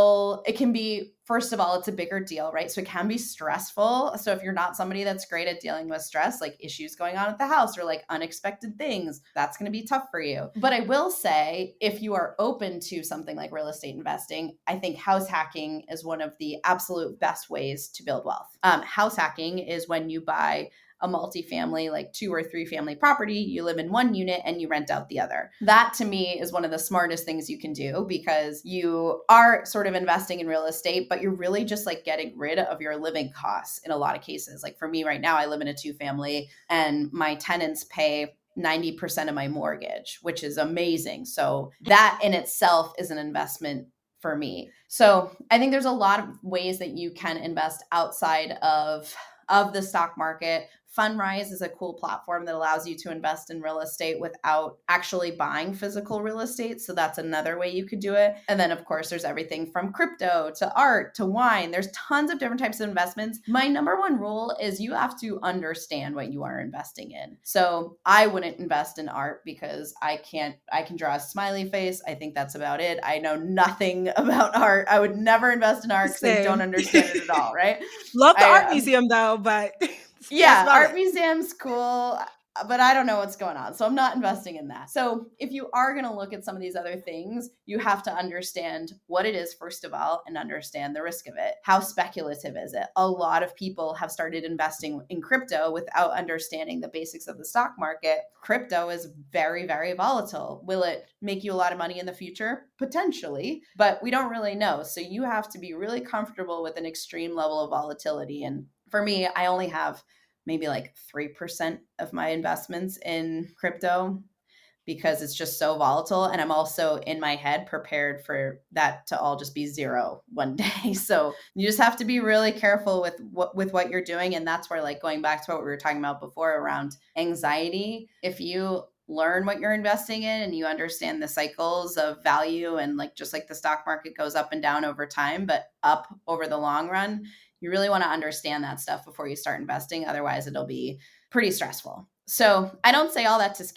it can be, first of all, it's a bigger deal, right? So it can be stressful. So if you're not somebody that's great at dealing with stress, like issues going on at the house or like unexpected things, that's going to be tough for you. But I will say, if you are open to something like real estate investing, I think house hacking is one of the absolute best ways to build wealth. House hacking is when you buy a multifamily, like 2 or 3 family property, you live in one unit and you rent out the other. That to me is one of the smartest things you can do, because you are sort of investing in real estate, but you're really just like getting rid of your living costs in a lot of cases. Like for me right now, I live in a 2-family and my tenants pay 90% of my mortgage, which is amazing. So that in itself is an investment for me. So I think there's a lot of ways that you can invest outside of the stock market. Fundrise is a cool platform that allows you to invest in real estate without actually buying physical real estate. So that's another way you could do it. And then of course, there's everything from crypto to art to wine. There's tons of different types of investments. My number one rule is you have to understand what you are investing in. So I wouldn't invest in art because I can draw a smiley face. I think that's about it. I know nothing about art. I would never invest in art because I don't understand it at all, right? Love the art museum though, but yeah, art museum's cool, but I don't know what's going on. So I'm not investing in that. So if you are going to look at some of these other things, you have to understand what it is, first of all, and understand the risk of it. How speculative is it? A lot of people have started investing in crypto without understanding the basics of the stock market. Crypto is very, very volatile. Will it make you a lot of money in the future? Potentially, but we don't really know. So you have to be really comfortable with an extreme level of volatility. And for me, I only have maybe like 3% of my investments in crypto because it's just so volatile. And I'm also in my head prepared for that to all just be zero one day. So you just have to be really careful with what you're doing. And that's where, like, going back to what we were talking about before around anxiety, if you learn what you're investing in and you understand the cycles of value, and like just like the stock market goes up and down over time, but up over the long run, you really want to understand that stuff before you start investing. Otherwise, it'll be pretty stressful. So I don't say all that to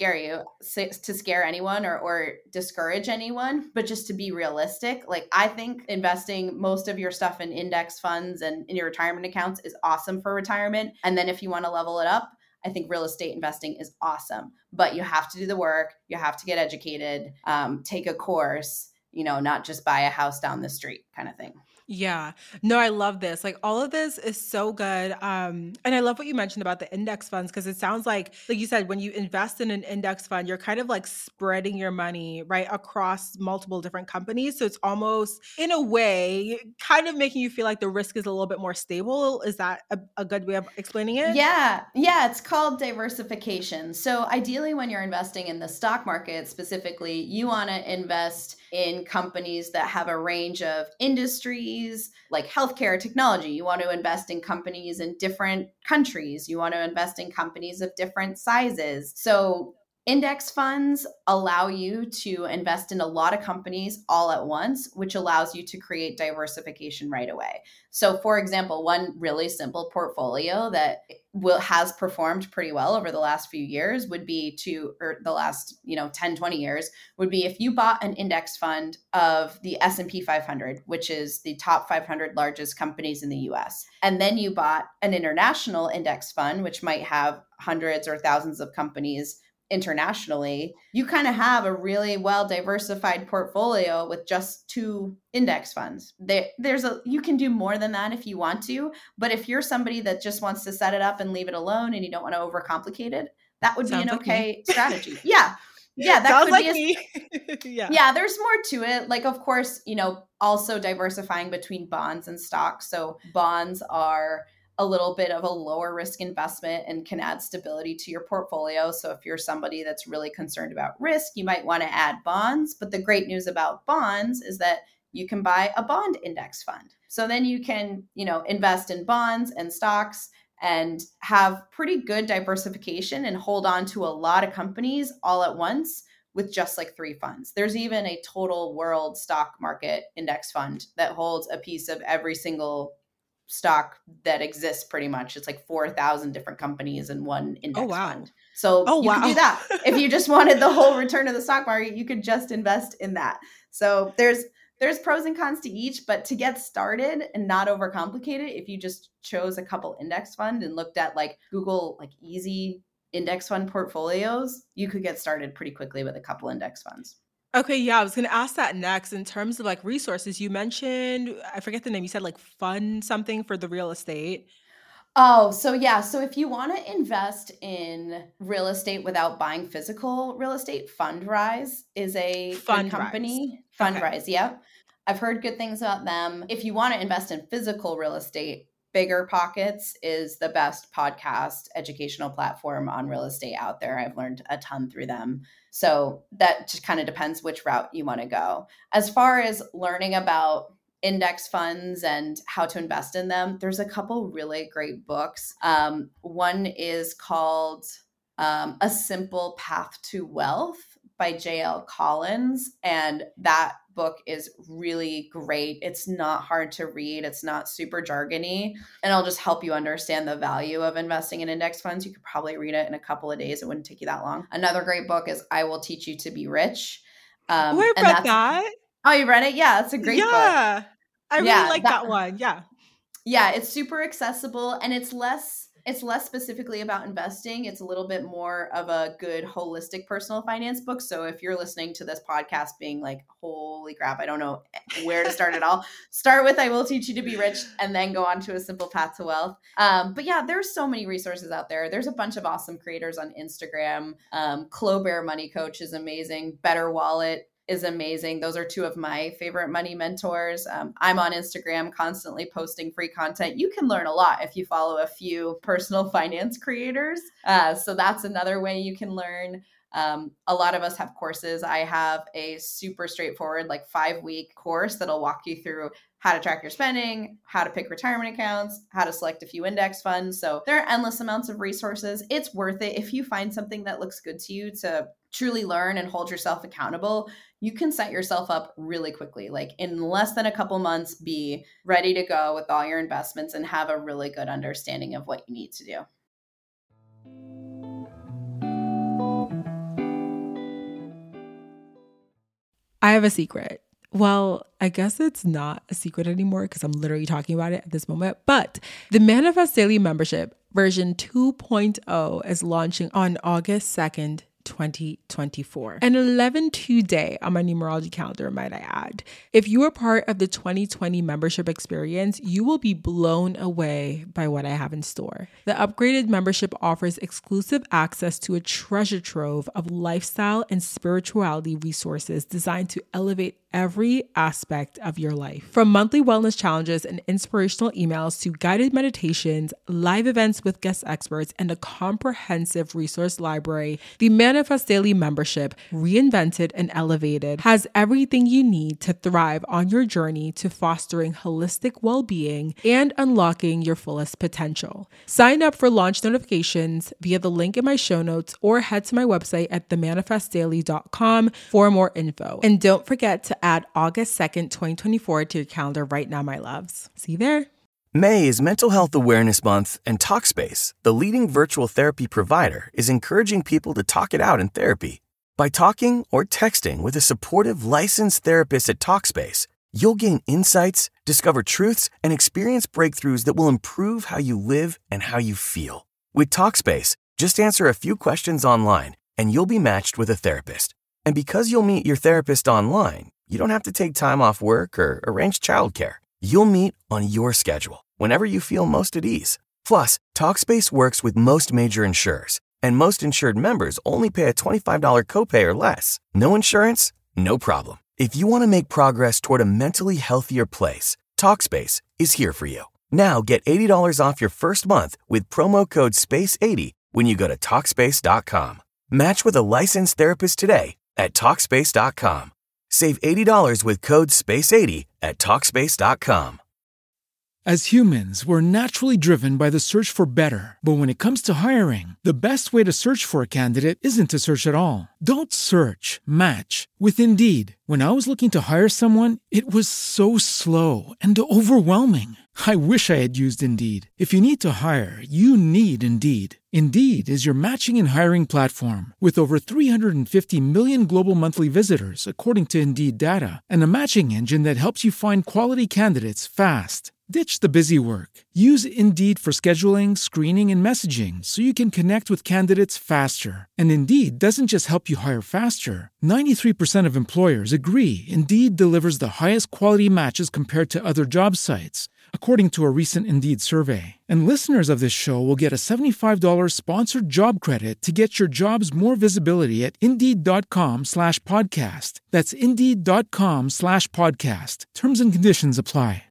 scare anyone or discourage anyone, but just to be realistic. Like, I think investing most of your stuff in index funds and in your retirement accounts is awesome for retirement. And then if you want to level it up, I think real estate investing is awesome, but you have to do the work. You have to get educated, take a course, not just buy a house down the street kind of thing. Yeah. No, I love this. Like, all of this is so good. And I love what you mentioned about the index funds, because it sounds like you said, when you invest in an index fund, you're kind of like spreading your money right across multiple different companies. So it's almost, in a way, kind of making you feel like the risk is a little bit more stable. Is that a good way of explaining it? Yeah. It's called diversification. So ideally, when you're investing in the stock market specifically, you want to invest in companies that have a range of industries like healthcare, technology. You want to invest in companies in different countries. You want to invest in companies of different sizes. So index funds allow you to invest in a lot of companies all at once, which allows you to create diversification right away. So for example, one really simple portfolio that has performed pretty well over the last few years would be the last 10, 20 years would be if you bought an index fund of the S&P 500, which is the top 500 largest companies in the US. And then you bought an international index fund, which might have hundreds or thousands of companies internationally. You kind of have a really well diversified portfolio with just 2 index funds. You can do more than that if you want to, but if you're somebody that just wants to set it up and leave it alone and you don't want to overcomplicate it, that would be an okay strategy. Yeah. Yeah, that sounds could like be me. Yeah, there's more to it. Like, of course, also diversifying between bonds and stocks. So bonds are a little bit of a lower risk investment and can add stability to your portfolio. So if you're somebody that's really concerned about risk, you might want to add bonds. But the great news about bonds is that you can buy a bond index fund. So then you can, invest in bonds and stocks and have pretty good diversification and hold on to a lot of companies all at once with just like 3 funds. There's even a total world stock market index fund that holds a piece of every single stock that exists pretty much. It's like 4,000 different companies in one index fund. So you could do that. If you just wanted the whole return of the stock market, you could just invest in that. So there's pros and cons to each, but to get started and not overcomplicate it, if you just chose a couple index fund and looked at like Google, like easy index fund portfolios, you could get started pretty quickly with a couple index funds. Okay, yeah, I was going to ask that next. In terms of like resources, you mentioned, I forget the name, you said like fund something for the real estate. Oh, so yeah. So if you want to invest in real estate without buying physical real estate, Fundrise is a good company. Fundrise, okay. Yep. I've heard good things about them. If you want to invest in physical real estate, BiggerPockets is the best podcast educational platform on real estate out there. I've learned a ton through them. So that just kind of depends which route you want to go. As far as learning about index funds and how to invest in them, there's a couple really great books. One is called A Simple Path to Wealth by J.L. Collins. And that book is really great. It's not hard to read. It's not super jargony. And it'll just help you understand the value of investing in index funds. You could probably read it in a couple of days. It wouldn't take you that long. Another great book is I Will Teach You to Be Rich. I read that. Oh, you read it? Yeah, it's a great book. Yeah, I really like that one. Yeah. Yeah, it's super accessible and it's less specifically about investing. It's a little bit more of a good holistic personal finance book. So if you're listening to this podcast being like, holy crap, I don't know where to start at all, start with I Will Teach You to Be Rich and then go on to A Simple Path to Wealth. But yeah, there's so many resources out there. There's a bunch of awesome creators on Instagram. Clobear Money Coach is amazing. Better Wallet is amazing. Those are two of my favorite money mentors. I'm on Instagram constantly posting free content. You can learn a lot if you follow a few personal finance creators. So that's another way you can learn. A lot of us have courses. I have a super straightforward, like 5-week course that'll walk you through how to track your spending, how to pick retirement accounts, how to select a few index funds. So there are endless amounts of resources. It's worth it. If you find something that looks good to you to truly learn and hold yourself accountable, you can set yourself up really quickly. Like in less than a couple months, be ready to go with all your investments and have a really good understanding of what you need to do. I have a secret. Well, I guess it's not a secret anymore because I'm literally talking about it at this moment. But the Manifest Daily membership version 2.0 is launching on August 2nd, 2024. An 11-2 day on my numerology calendar, might I add. If you are part of the 2020 membership experience, you will be blown away by what I have in store. The upgraded membership offers exclusive access to a treasure trove of lifestyle and spirituality resources designed to elevate every aspect of your life. From monthly wellness challenges and inspirational emails to guided meditations, live events with guest experts, and a comprehensive resource library, the Manifest Daily membership, reinvented and elevated, has everything you need to thrive on your journey to fostering holistic well-being and unlocking your fullest potential. Sign up for launch notifications via the link in my show notes or head to my website at themanifestdaily.com for more info. And don't forget to add August 2nd, 2024 to your calendar right now, my loves. See you there. May is Mental Health Awareness Month, and Talkspace, the leading virtual therapy provider, is encouraging people to talk it out in therapy. By talking or texting with a supportive licensed therapist at Talkspace, you'll gain insights, discover truths, and experience breakthroughs that will improve how you live and how you feel. With Talkspace, just answer a few questions online, and you'll be matched with a therapist. And because you'll meet your therapist online, you don't have to take time off work or arrange childcare. You'll meet on your schedule, whenever you feel most at ease. Plus, Talkspace works with most major insurers, and most insured members only pay a $25 copay or less. No insurance? No problem. If you want to make progress toward a mentally healthier place, Talkspace is here for you. Now get $80 off your first month with promo code SPACE80 when you go to Talkspace.com. Match with a licensed therapist today at Talkspace.com. Save $80 with code SPACE80 at Talkspace.com. As humans, we're naturally driven by the search for better. But when it comes to hiring, the best way to search for a candidate isn't to search at all. Don't search, match with Indeed. When I was looking to hire someone, it was so slow and overwhelming. I wish I had used Indeed. If you need to hire, you need Indeed. Indeed is your matching and hiring platform with over 350 million global monthly visitors, according to Indeed data, and a matching engine that helps you find quality candidates fast. Ditch the busy work. Use Indeed for scheduling, screening, and messaging so you can connect with candidates faster. And Indeed doesn't just help you hire faster. 93% of employers agree Indeed delivers the highest quality matches compared to other job sites, according to a recent Indeed survey. And listeners of this show will get a $75 sponsored job credit to get your jobs more visibility at Indeed.com/podcast. That's Indeed.com/podcast. Terms and conditions apply.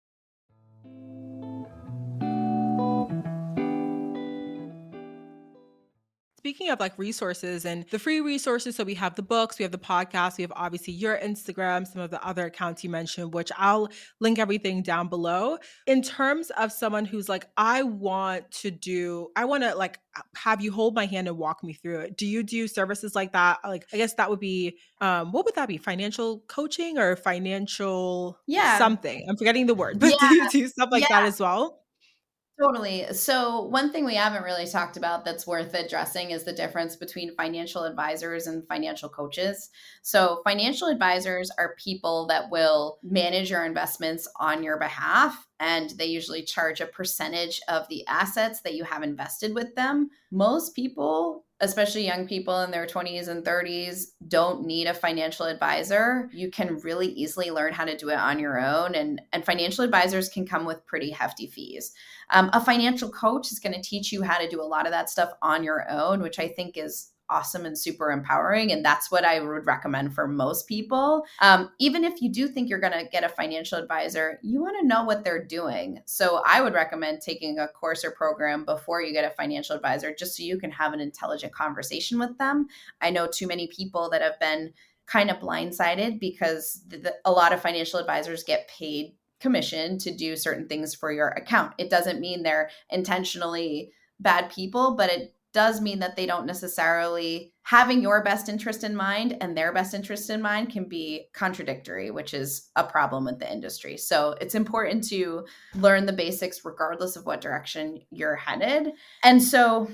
Speaking of like resources and the free resources, so we have the books, we have the podcast, we have obviously your Instagram, some of the other accounts you mentioned, which I'll link everything down below. In terms of someone who's like, I want to like have you hold my hand and walk me through it. Do you do services like that? Like, I guess that would be, what would that be? Financial coaching or financial something? I'm forgetting the word, but do you do stuff like that as well? Totally. So one thing we haven't really talked about that's worth addressing is the difference between financial advisors and financial coaches. So financial advisors are people that will manage your investments on your behalf, and they usually charge a percentage of the assets that you have invested with them. Most people, especially young people in their 20s and 30s, don't need a financial advisor. You can really easily learn how to do it on your own. And financial advisors can come with pretty hefty fees. A financial coach is going to teach you how to do a lot of that stuff on your own, which I think is awesome and super empowering. And that's what I would recommend for most people. Even if you do think you're going to get a financial advisor, you want to know what they're doing. So I would recommend taking a course or program before you get a financial advisor, just so you can have an intelligent conversation with them. I know too many people that have been kind of blindsided because a lot of financial advisors get paid commission to do certain things for your account. It doesn't mean they're intentionally bad people, but it does mean that they don't necessarily having your best interest in mind and their best interest in mind can be contradictory, which is a problem with the industry. So it's important to learn the basics regardless of what direction you're headed. And so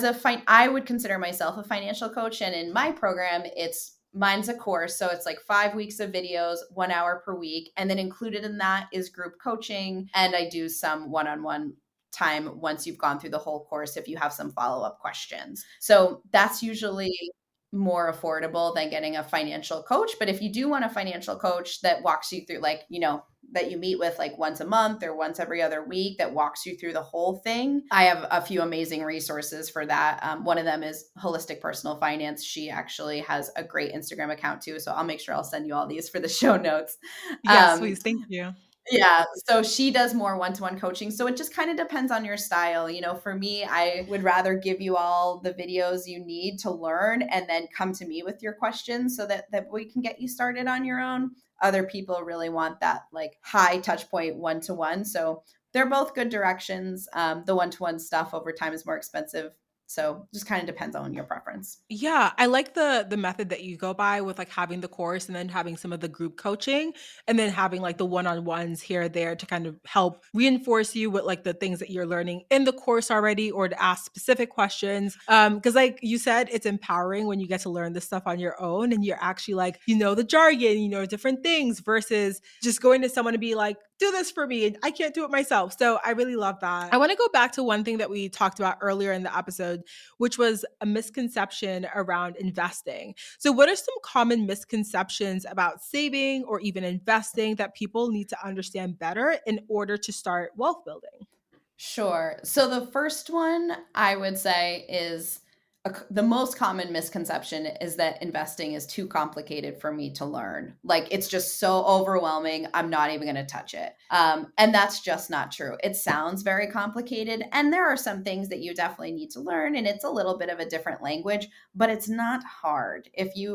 I would consider myself a financial coach. And in my program, mine's a course. So it's like 5 weeks of videos, 1 hour per week. And then included in that is group coaching. And I do some one-on-one time once you've gone through the whole course if you have some follow-up questions. So that's usually more affordable than getting a financial coach. But if you do want a financial coach that walks you through, like, that you meet with like once a month or once every other week, that walks you through the whole thing, I have a few amazing resources for that. One of them is Holistic Personal Finance. She actually has a great Instagram account too. So I'll make sure I'll send you all these for the show notes. Yes, please. Thank you. Yeah. So she does more one-to-one coaching. So it just kind of depends on your style. For me, I would rather give you all the videos you need to learn and then come to me with your questions so that we can get you started on your own. Other people really want that like high touch point one-to-one. So they're both good directions. The one-to-one stuff over time is more expensive. So just kind of depends on your preference. Yeah, I like the method that you go by with like having the course and then having some of the group coaching and then having like the one-on-ones here or there to kind of help reinforce you with like the things that you're learning in the course already or to ask specific questions. Because like you said, it's empowering when you get to learn this stuff on your own and you're actually like, the jargon, different things versus just going to someone to be like, do this for me and I can't do it myself. So I really love that. I want to go back to one thing that we talked about earlier in the episode, which was a misconception around investing. So what are some common misconceptions about saving or even investing that people need to understand better in order to start wealth building? Sure. So the first one I would say is the most common misconception is that investing is too complicated for me to learn. Like it's just so overwhelming. I'm not even going to touch it. And that's just not true. It sounds very complicated. And there are some things that you definitely need to learn. And it's a little bit of a different language, but it's not hard.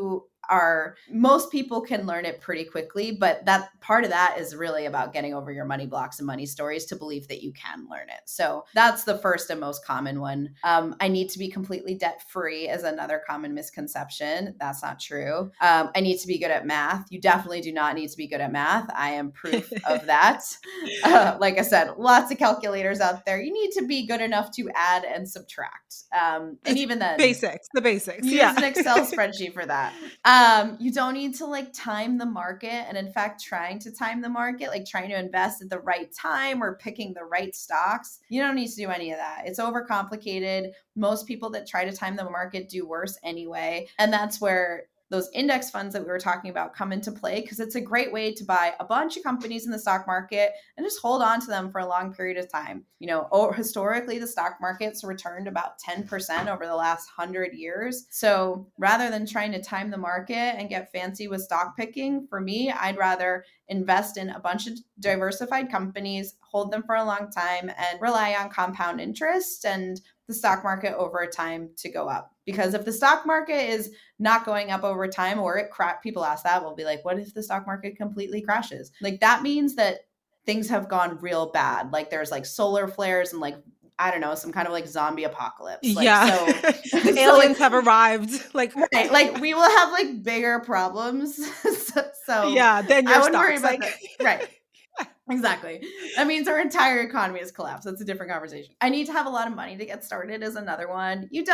most people can learn it pretty quickly, but that part of that is really about getting over your money blocks and money stories to believe that you can learn it. So that's the first and most common one. I need to be completely debt free is another common misconception. That's not true. I need to be good at math. You definitely do not need to be good at math. I am proof of that. Like I said, lots of calculators out there. You need to be good enough to add and subtract. And even then, the basics. Use an Excel spreadsheet for that. You don't need to like time the market. And in fact, trying to time the market, like trying to invest at the right time or picking the right stocks, you don't need to do any of that. It's overcomplicated. Most people that try to time the market do worse anyway. And that's where those index funds that we were talking about come into play, because it's a great way to buy a bunch of companies in the stock market and just hold on to them for a long period of time. Historically, the stock market's returned about 10% over the last 100 years. So rather than trying to time the market and get fancy with stock picking, for me, I'd rather invest in a bunch of diversified companies, hold them for a long time, and rely on compound interest and the stock market over time to go up. Because if the stock market is not going up over time, or people ask that, we'll be like, what if the stock market completely crashes? Like that means that things have gone real bad. Like there's like solar flares and like, I don't know, some kind of like zombie apocalypse. Like, So aliens have arrived. Like, right, like we will have like bigger problems. so yeah, then I wouldn't worry about that. Right. Exactly. That means our entire economy has collapsed. That's a different conversation. I need to have a lot of money to get started is another one. You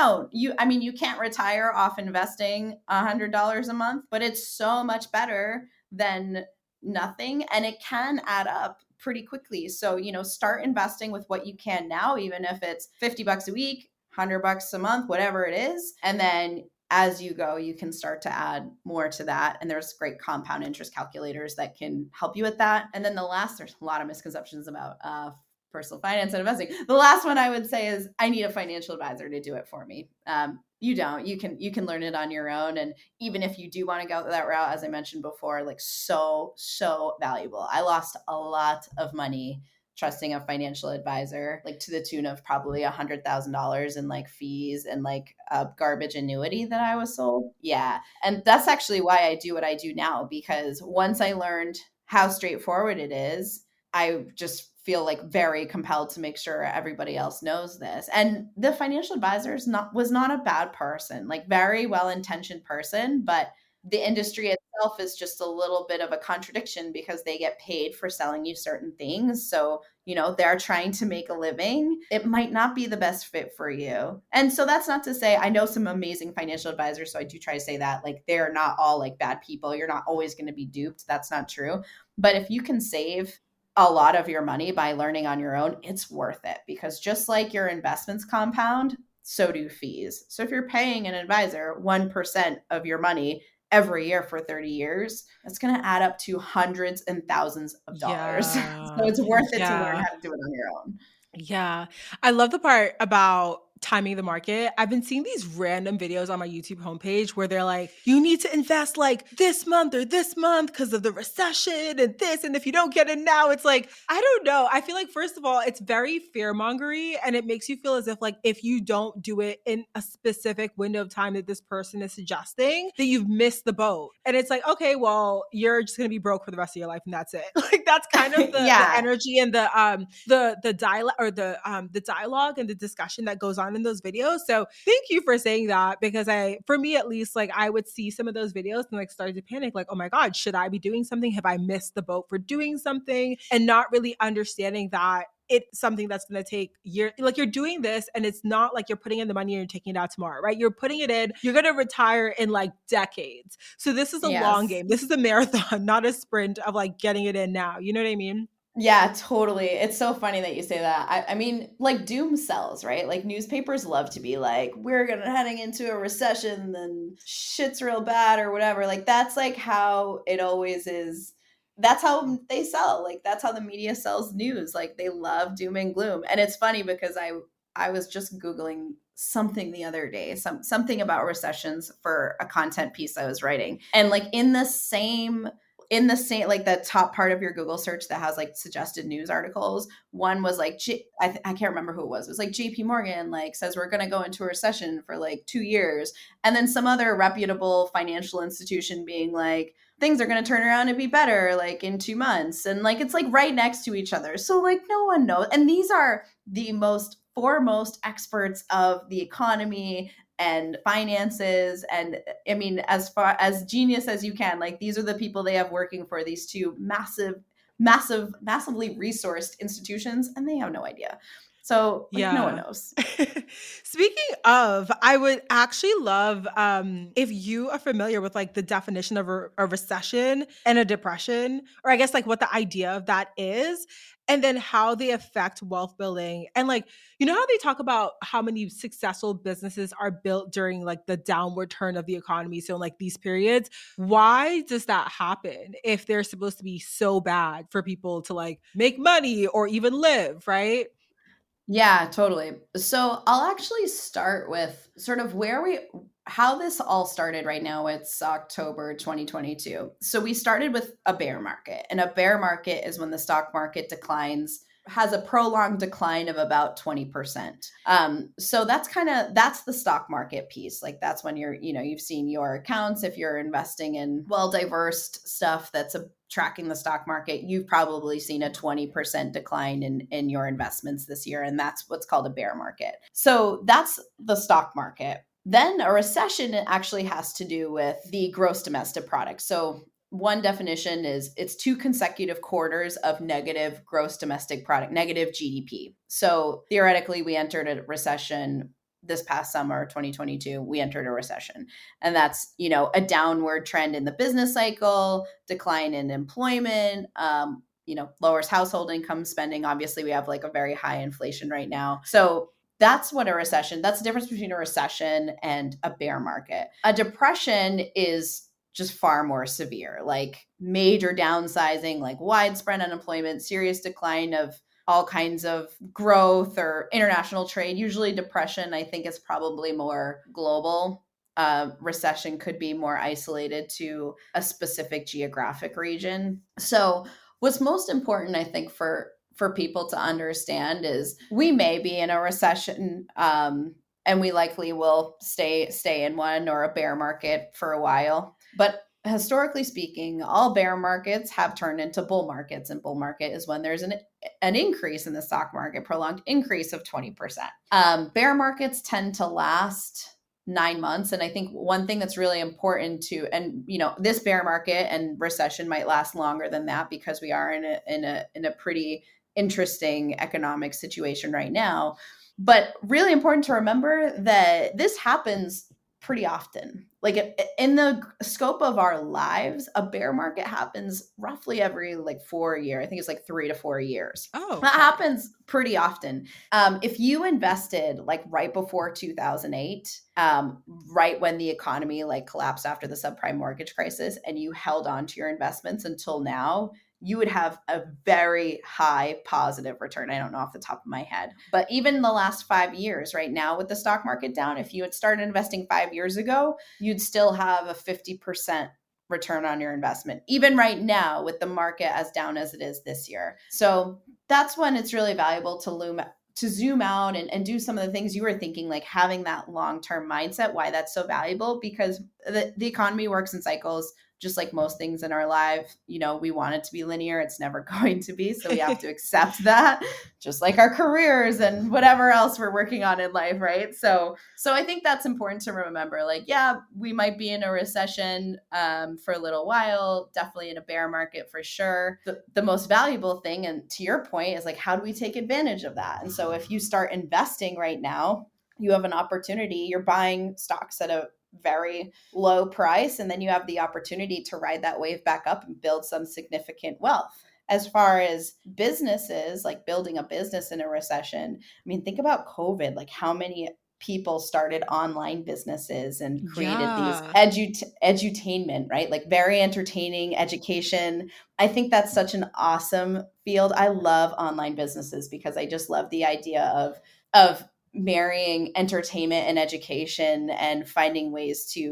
can't retire off investing $100 a month, but it's so much better than nothing. And it can add up pretty quickly. So, start investing with what you can now, even if it's $50 a week, $100 a month, whatever it is. And then as you go, you can start to add more to that. And there's great compound interest calculators that can help you with that. And then there's a lot of misconceptions about personal finance and investing. The last one I would say is I need a financial advisor to do it for me. You don't. You can learn it on your own. And even if you do want to go that route, as I mentioned before, like so valuable. I lost a lot of money trusting a financial advisor, like to the tune of probably $100,000 in like fees and like a garbage annuity that I was sold. Yeah. And that's actually why I do what I do now, because once I learned how straightforward it is, I just feel like very compelled to make sure everybody else knows this. And the financial advisor was not a bad person, like very well-intentioned person, but the industry itself is just a little bit of a contradiction because they get paid for selling you certain things. So, they're trying to make a living. It might not be the best fit for you. And so that's not to say, I know some amazing financial advisors. So I do try to say that like, they're not all like bad people. You're not always going to be duped. That's not true. But if you can save a lot of your money by learning on your own, it's worth it, because just like your investments compound, so do fees. So if you're paying an advisor 1% of your money every year for 30 years, that's going to add up to hundreds and thousands of dollars. Yeah. So it's worth it to learn how to do it on your own. Yeah. I love the part about timing the market. I've been seeing these random videos on my YouTube homepage where they're like, you need to invest like this month or this month because of the recession and this. And if you don't get it now, it's like, I don't know. I feel like, first of all, it's very fear-mongery, and it makes you feel as if like, if you don't do it in a specific window of time that this person is suggesting, that you've missed the boat. And it's like, okay, well, you're just going to be broke for the rest of your life and that's it. Like that's kind of the energy and the dialogue or the dialogue and the discussion that goes on in those videos. So thank you for saying that, because for me at least, like I would see some of those videos and like start to panic, like, oh my God, should I be doing something? Have I missed the boat for doing something? And not really understanding that it's something that's going to take years. Like you're doing this and it's not like you're putting in the money and you're taking it out tomorrow, right? You're putting it in, you're going to retire in like decades. So this is a long game. This is a marathon, not a sprint of like getting it in now. You know what I mean? Yeah, totally. It's so funny that you say that. I mean, like doom sells, right? Like newspapers love to be like, we're heading into a recession, then shit's real bad or whatever. Like that's like how it always is. That's how they sell. Like that's how the media sells news. Like they love doom and gloom. And it's funny because I was just Googling something the other day, something about recessions for a content piece I was writing. And like in the same in the same, like the top part of your Google search that has like suggested news articles, one was like, I can't remember who it was. It was like JP Morgan, like says we're going to go into a recession for like 2 years. And then some other reputable financial institution being like, things are going to turn around and be better like in 2 months. And like, it's like right next to each other. So like no one knows. And these are the most foremost experts of the economy and finances. And I mean, as far as genius as you can, like these are the people they have working for these two massively resourced institutions, and they have no idea. So like, no one knows. Speaking of, I would actually love if you are familiar with like the definition of a recession and a depression, or I guess like what the idea of that is, and then how they affect wealth building. And like, you know how they talk about how many successful businesses are built during like the downward turn of the economy. So in like these periods, why does that happen if they're supposed to be so bad for people to like make money or even live, right? Yeah, totally. So I'll actually start with sort of how this all started right now. It's October 2022. So we started with a bear market, and a bear market is when the stock market has a prolonged decline of about 20%. So that's the stock market piece. Like that's when you've seen your accounts. If you're investing in well-diversed stuff that's tracking the stock market, you've probably seen a 20% decline in your investments this year. And that's what's called a bear market. So that's the stock market. Then a recession actually has to do with the gross domestic product. So one definition is it's 2 consecutive quarters of negative gross domestic product, negative GDP. So theoretically, we entered a recession this past summer, 2022, we entered a recession. And that's, a downward trend in the business cycle, decline in employment, lowers household income spending. Obviously, we have like a very high inflation right now. So that's what that's the difference between a recession and a bear market. A depression is just far more severe, like major downsizing, like widespread unemployment, serious decline of all kinds of growth or international trade. Usually depression, I think, is probably more global. Recession could be more isolated to a specific geographic region. So what's most important, I think, for people to understand is we may be in a recession, and we likely will stay in one, or a bear market for a while. But historically speaking, all bear markets have turned into bull markets, and bull market is when there's an increase in the stock market, prolonged increase of 20%. Bear markets tend to last 9 months. And I think one thing that's really important this bear market and recession might last longer than that, because we are in a pretty interesting economic situation right now. But really important to remember that this happens pretty often. Like in the scope of our lives, a bear market happens roughly every like 4 years. I think it's like 3 to 4 years. Oh, that happens pretty often. If you invested like right before 2008, right when the economy like collapsed after the subprime mortgage crisis, and you held on to your investments until now, you would have a very high positive return. I don't know off the top of my head, but even in the last 5 years right now with the stock market down, if you had started investing 5 years ago, you'd still have a 50% return on your investment, even right now with the market as down as it is this year. So that's when it's really valuable to zoom out and do some of the things you were thinking, like having that long-term mindset, why that's so valuable, because the economy works in cycles. Just like most things in our life, we want it to be linear. It's never going to be. So we have to accept that, just like our careers and whatever else we're working on in life, right? So I think that's important to remember. Like, yeah, we might be in a recession for a little while, definitely in a bear market for sure. The most valuable thing, and to your point, is like, how do we take advantage of that? And so if you start investing right now, you have an opportunity. You're buying stocks at a very low price, and then you have the opportunity to ride that wave back up and build some significant wealth. As far as businesses, like building a business in a recession, I mean, think about COVID, like how many people started online businesses and created these edutainment, right? Like very entertaining education. I think that's such an awesome field. I love online businesses because I just love the idea of marrying entertainment and education and finding ways to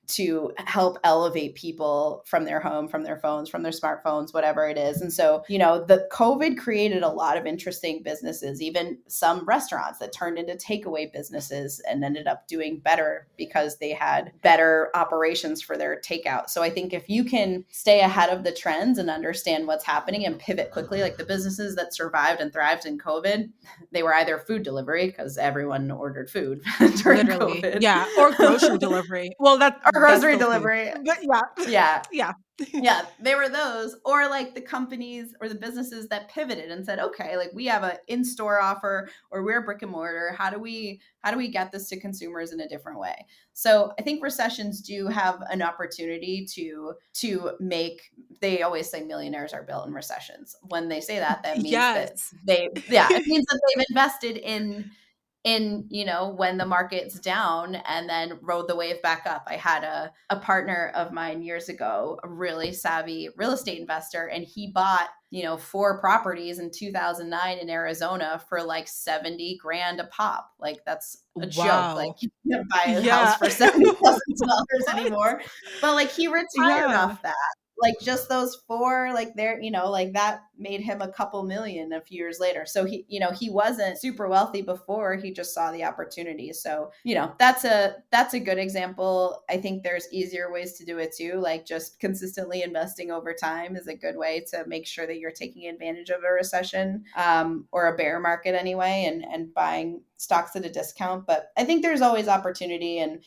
to help elevate people from their home, from their phones, from their smartphones, whatever it is. And so, the COVID created a lot of interesting businesses, even some restaurants that turned into takeaway businesses and ended up doing better because they had better operations for their takeout. So I think if you can stay ahead of the trends and understand what's happening and pivot quickly, like the businesses that survived and thrived in COVID, they were either food delivery because everyone ordered food during Literally. COVID. Yeah. Or grocery delivery. Well, that's grocery still food. delivery. But yeah. Yeah. Yeah, they were those, or like the companies or the businesses that pivoted and said, okay, like we have an in-store offer, or we're brick and mortar. How do we get this to consumers in a different way? So I think recessions do have an opportunity to make, they always say millionaires are built in recessions. When they say that means that it means that they've invested in when the market's down and then rode the wave back up. I had a partner of mine years ago, a really savvy real estate investor, and he bought 4 properties in 2009 in Arizona for like $70,000 a pop. Like that's a joke. Like you can't buy a house for $70,000 anymore. But like he retired off that. Like just those 4, like there, like that made him a couple million a few years later. So he wasn't super wealthy before, he just saw the opportunity. So, that's a good example. I think there's easier ways to do it too. Like just consistently investing over time is a good way to make sure that you're taking advantage of a recession, or a bear market anyway, and buying stocks at a discount. But I think there's always opportunity. And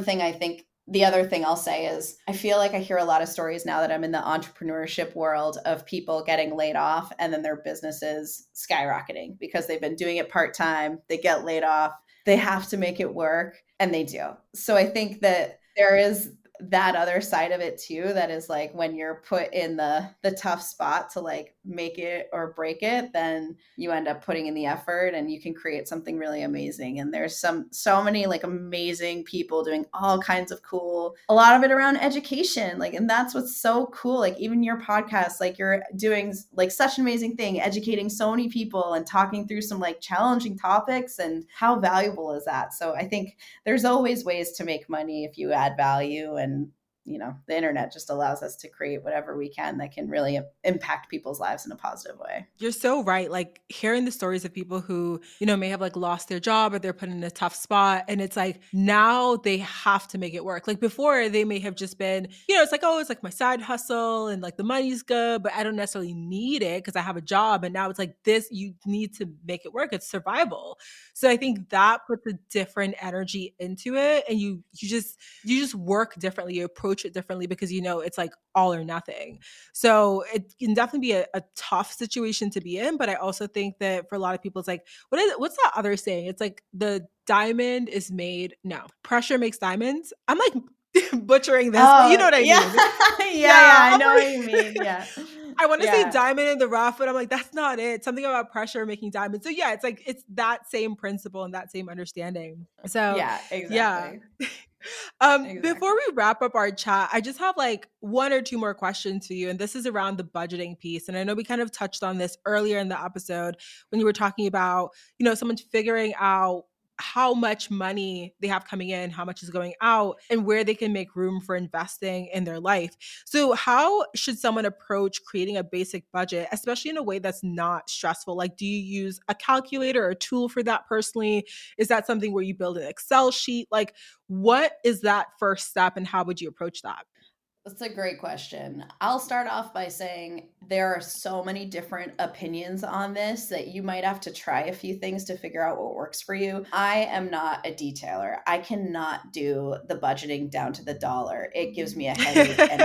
the other thing I'll say is I feel like I hear a lot of stories now that I'm in the entrepreneurship world of people getting laid off and then their businesses skyrocketing because they've been doing it part-time. They get laid off. They have to make it work, and they do. So I think that there is that other side of it too, that is like when you're put in the tough spot to like make it or break it, then you end up putting in the effort and you can create something really amazing. And there's so many like amazing people doing all kinds of cool, a lot of it around education. Like, and that's what's so cool. Like even your podcast, like you're doing like such an amazing thing, educating so many people and talking through some like challenging topics, and how valuable is that? So I think there's always ways to make money if you add value, and the internet just allows us to create whatever we can that can really impact people's lives in a positive way. You're so right. Like hearing the stories of people who, may have like lost their job or they're put in a tough spot. And it's like, now they have to make it work. Like before they may have just been, it's like, oh, it's like my side hustle and like the money's good, but I don't necessarily need it because I have a job. And now it's like this, you need to make it work. It's survival. So I think that puts a different energy into it. And you just work differently. You approach it differently because it's like all or nothing. So it can definitely be a tough situation to be in. But I also think that for a lot of people, it's like, what's that other saying? It's like the diamond is made, pressure makes diamonds. I'm like butchering this, but you know what I mean? Yeah, I know what you mean. Yeah. I want to say diamond in the rough, but I'm like, that's not it. Something about pressure making diamonds. So yeah, it's like, it's that same principle and that same understanding. So yeah, exactly. Yeah. Before we wrap up our chat, I just have like 1 or 2 more questions for you. And this is around the budgeting piece. And I know we kind of touched on this earlier in the episode when you were talking about, someone figuring out how much money they have coming in, how much is going out, and where they can make room for investing in their life. So how should someone approach creating a basic budget, especially in a way that's not stressful? Like, do you use a calculator or a tool for that personally? Is that something where you build an Excel sheet? Like, what is that first step and how would you approach that? That's a great question. I'll start off by saying there are so many different opinions on this that you might have to try a few things to figure out what works for you. I am not a detailer. I cannot do the budgeting down to the dollar. It gives me a headache and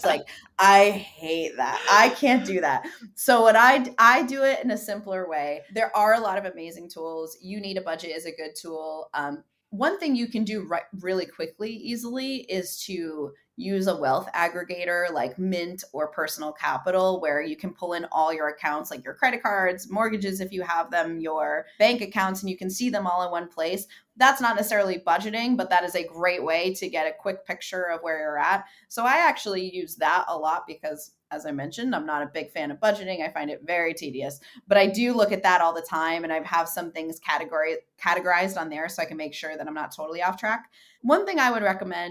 I hate that. I can't do that. So what I do it in a simpler way. There are a lot of amazing tools. You Need a Budget is a good tool. One thing you can do really quickly, easily, is to use a wealth aggregator like Mint or Personal Capital, where you can pull in all your accounts, like your credit cards, mortgages, if you have them, your bank accounts, and you can see them all in one place. That's not necessarily budgeting, but that is a great way to get a quick picture of where you're at. So I actually use that a lot because, as I mentioned, I'm not a big fan of budgeting. I find it very tedious, but I do look at that all the time, and I have some things categorized on there so I can make sure that I'm not totally off track. One thing I would recommend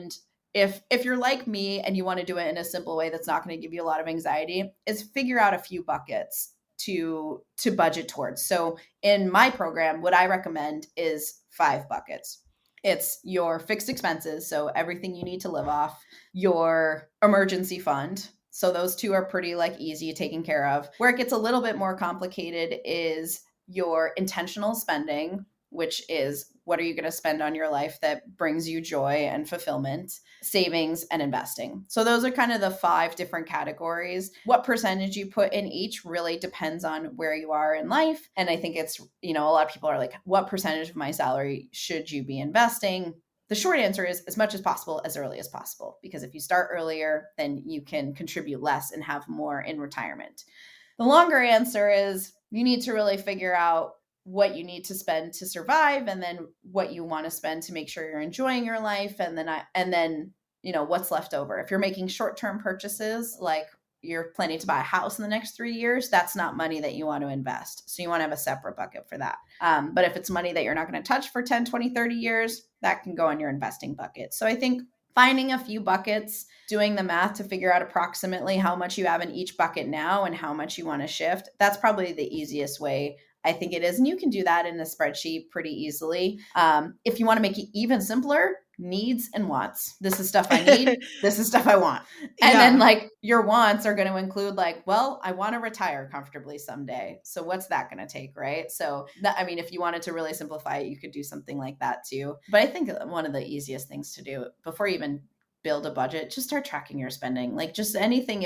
if you're like me and you want to do it in a simple way that's not going to give you a lot of anxiety, is figure out a few buckets to budget towards. So in my program, what I recommend is 5 buckets. It's your fixed expenses, so everything you need to live off, your emergency fund. So those 2 are pretty like easy taken care of. Where it gets a little bit more complicated is your intentional spending, which is what are you going to spend on your life that brings you joy and fulfillment, savings, and investing. So those are kind of the 5 different categories. What percentage you put in each really depends on where you are in life. And I think it's, a lot of people are like, what percentage of my salary should you be investing? The short answer is as much as possible, as early as possible, because if you start earlier, then you can contribute less and have more in retirement. The longer answer is you need to really figure out what you need to spend to survive, and then what you want to spend to make sure you're enjoying your life. And then, what's left over. If you're making short-term purchases, like you're planning to buy a house in the next 3 years, that's not money that you want to invest. So you want to have a separate bucket for that. But if it's money that you're not going to touch for 10, 20, 30 years, that can go in your investing bucket. So I think finding a few buckets, doing the math to figure out approximately how much you have in each bucket now and how much you want to shift, that's probably the easiest way I think it is. And you can do that in a spreadsheet pretty easily. If you want to make it even simpler, needs and wants. This is stuff I need. This is stuff I want. And then like your wants are going to include like, well, I want to retire comfortably someday. So what's that going to take? Right. So if you wanted to really simplify it, you could do something like that too. But I think one of the easiest things to do before you even build a budget, just start tracking your spending. Like just anything,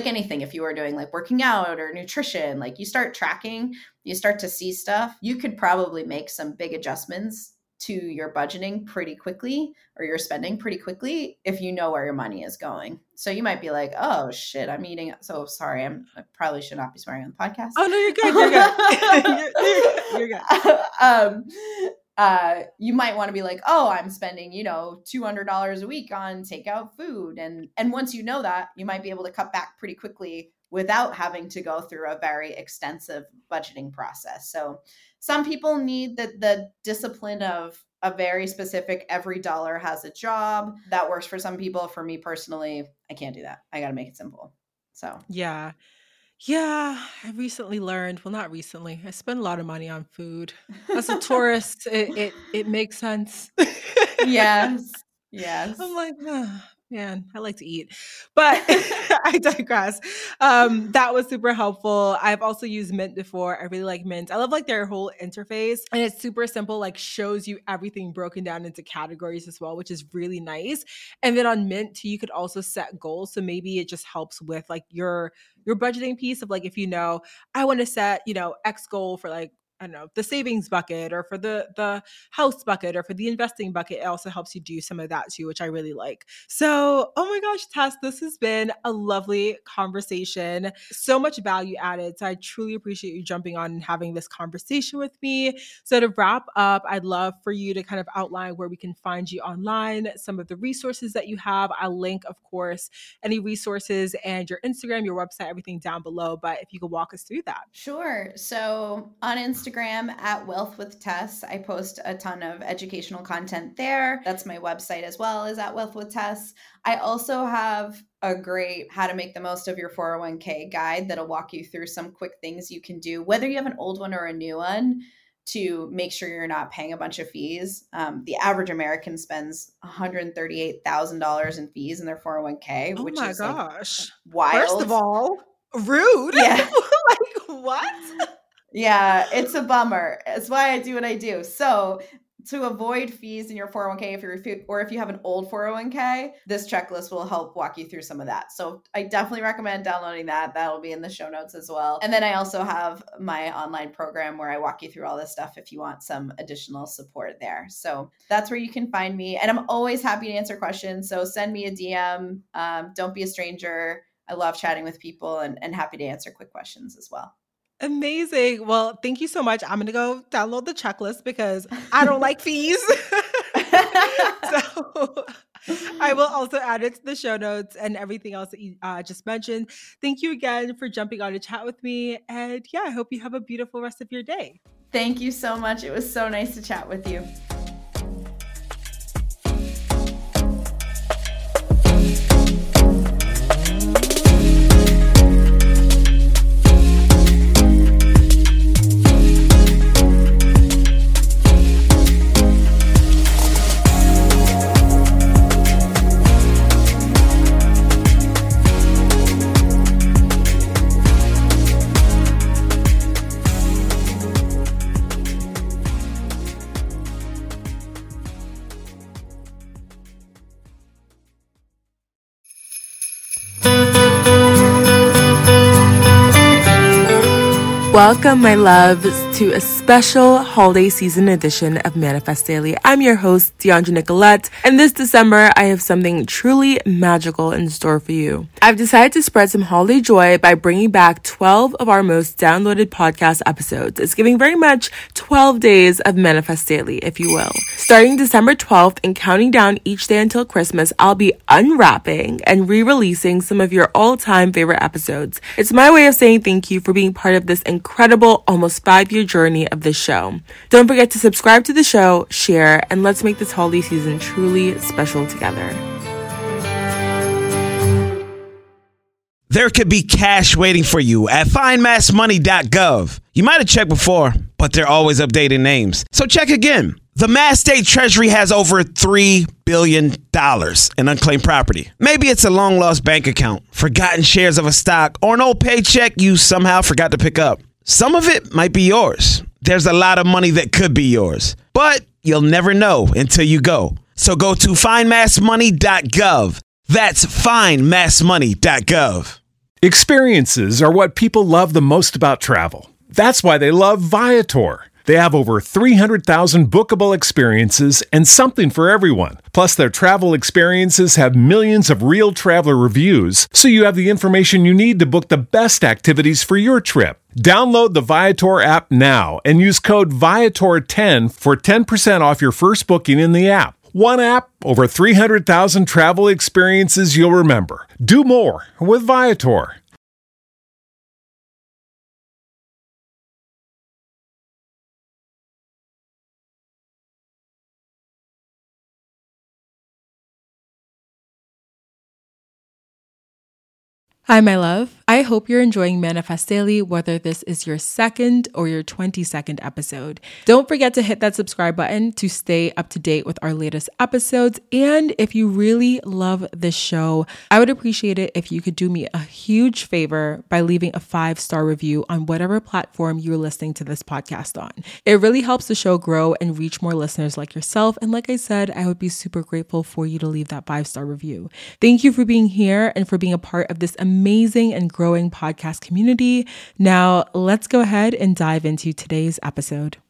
if you were doing like working out or nutrition, like you start tracking, you start to see stuff, you could probably make some big adjustments to your budgeting pretty quickly, or your spending pretty quickly, if you know where your money is going. So you might be like, oh shit, I'm eating. So sorry, I probably should not be swearing on the podcast. Oh no, you're good. You're good. You might want to be like, oh, I'm spending, $200 a week on takeout food. And once you know that, you might be able to cut back pretty quickly without having to go through a very extensive budgeting process. So some people need the discipline of a very specific, every dollar has a job. That works for some people. For me personally, I can't do that. I got to make it simple. So yeah. Yeah, I recently learned, well, not recently, I spend a lot of money on food. As a tourist, it makes sense. Yes. I'm like, oh, man, I like to eat. But I digress. That was super helpful. I've also used Mint before. I really like Mint. I love like their whole interface, and it's super simple, like shows you everything broken down into categories as well, which is really nice. And then on Mint too, you could also set goals. So maybe it just helps with like your budgeting piece of like, if I want to set, X goal for like, I don't know, the savings bucket or for the house bucket or for the investing bucket. It also helps you do some of that too, which I really like. So, oh my gosh, Tess, this has been a lovely conversation. So much value added. So I truly appreciate you jumping on and having this conversation with me. So to wrap up, I'd love for you to kind of outline where we can find you online, some of the resources that you have. I'll link, of course, any resources and your Instagram, your website, everything down below. But if you could walk us through that. Sure. So on Instagram at Wealth with Tess, I post a ton of educational content there. That's my website as well, is at Wealth with Tess. I also have a great how to make the most of your 401k guide that'll walk you through some quick things you can do, whether you have an old one or a new one, to make sure you're not paying a bunch of fees. The average American spends $138,000 in fees in their 401k, which is like wild. First of all, rude. Yeah. Like what? Yeah, it's a bummer. That's why I do what I do. So to avoid fees in your 401k, if you have an old 401k, this checklist will help walk you through some of that. So I definitely recommend downloading that. That'll be in the show notes as well. And then I also have my online program where I walk you through all this stuff if you want some additional support there. So that's where you can find me. And I'm always happy to answer questions. So send me a DM. Don't be a stranger. I love chatting with people and happy to answer quick questions as well. Amazing. Well, thank you so much. I'm going to go download the checklist because I don't like fees. So I will also add it to the show notes and everything else that you just mentioned. Thank you again for jumping on to chat with me. And yeah, I hope you have a beautiful rest of your day. Thank you so much. It was so nice to chat with you. Welcome, my loves, to a special holiday season edition of Manifest Daily. I'm your host, Deandra Nicolette, and this December, I have something truly magical in store for you. I've decided to spread some holiday joy by bringing back 12 of our most downloaded podcast episodes. It's giving very much 12 days of Manifest Daily, if you will. Starting December 12th and counting down each day until Christmas, I'll be unwrapping and re-releasing some of your all-time favorite episodes. It's my way of saying thank you for being part of this incredible almost 5-year journey of this show. Don't forget to subscribe to the show, share, and let's make this holiday season truly special together. There could be cash waiting for you at findmassmoney.gov. You might have checked before, but they're always updating names. So check again. The Mass State Treasury has over $3 billion in unclaimed property. Maybe it's a long-lost bank account, forgotten shares of a stock, or an old paycheck you somehow forgot to pick up. Some of it might be yours. There's a lot of money that could be yours, but you'll never know until you go. So go to findmassmoney.gov. That's findmassmoney.gov. Experiences are what people love the most about travel. That's why they love Viator. They have over 300,000 bookable experiences and something for everyone. Plus, their travel experiences have millions of real traveler reviews, so you have the information you need to book the best activities for your trip. Download the Viator app now and use code Viator10 for 10% off your first booking in the app. One app, over 300,000 travel experiences you'll remember. Do more with Viator. Hi, my love. I hope you're enjoying Manifest Daily, whether this is your second or your 22nd episode. Don't forget to hit that subscribe button to stay up to date with our latest episodes. And if you really love this show, I would appreciate it if you could do me a huge favor by leaving a 5-star review on whatever platform you're listening to this podcast on. It really helps the show grow and reach more listeners like yourself. And like I said, I would be super grateful for you to leave that 5-star review. Thank you for being here and for being a part of this amazing and growing podcast community. Now, let's go ahead and dive into today's episode.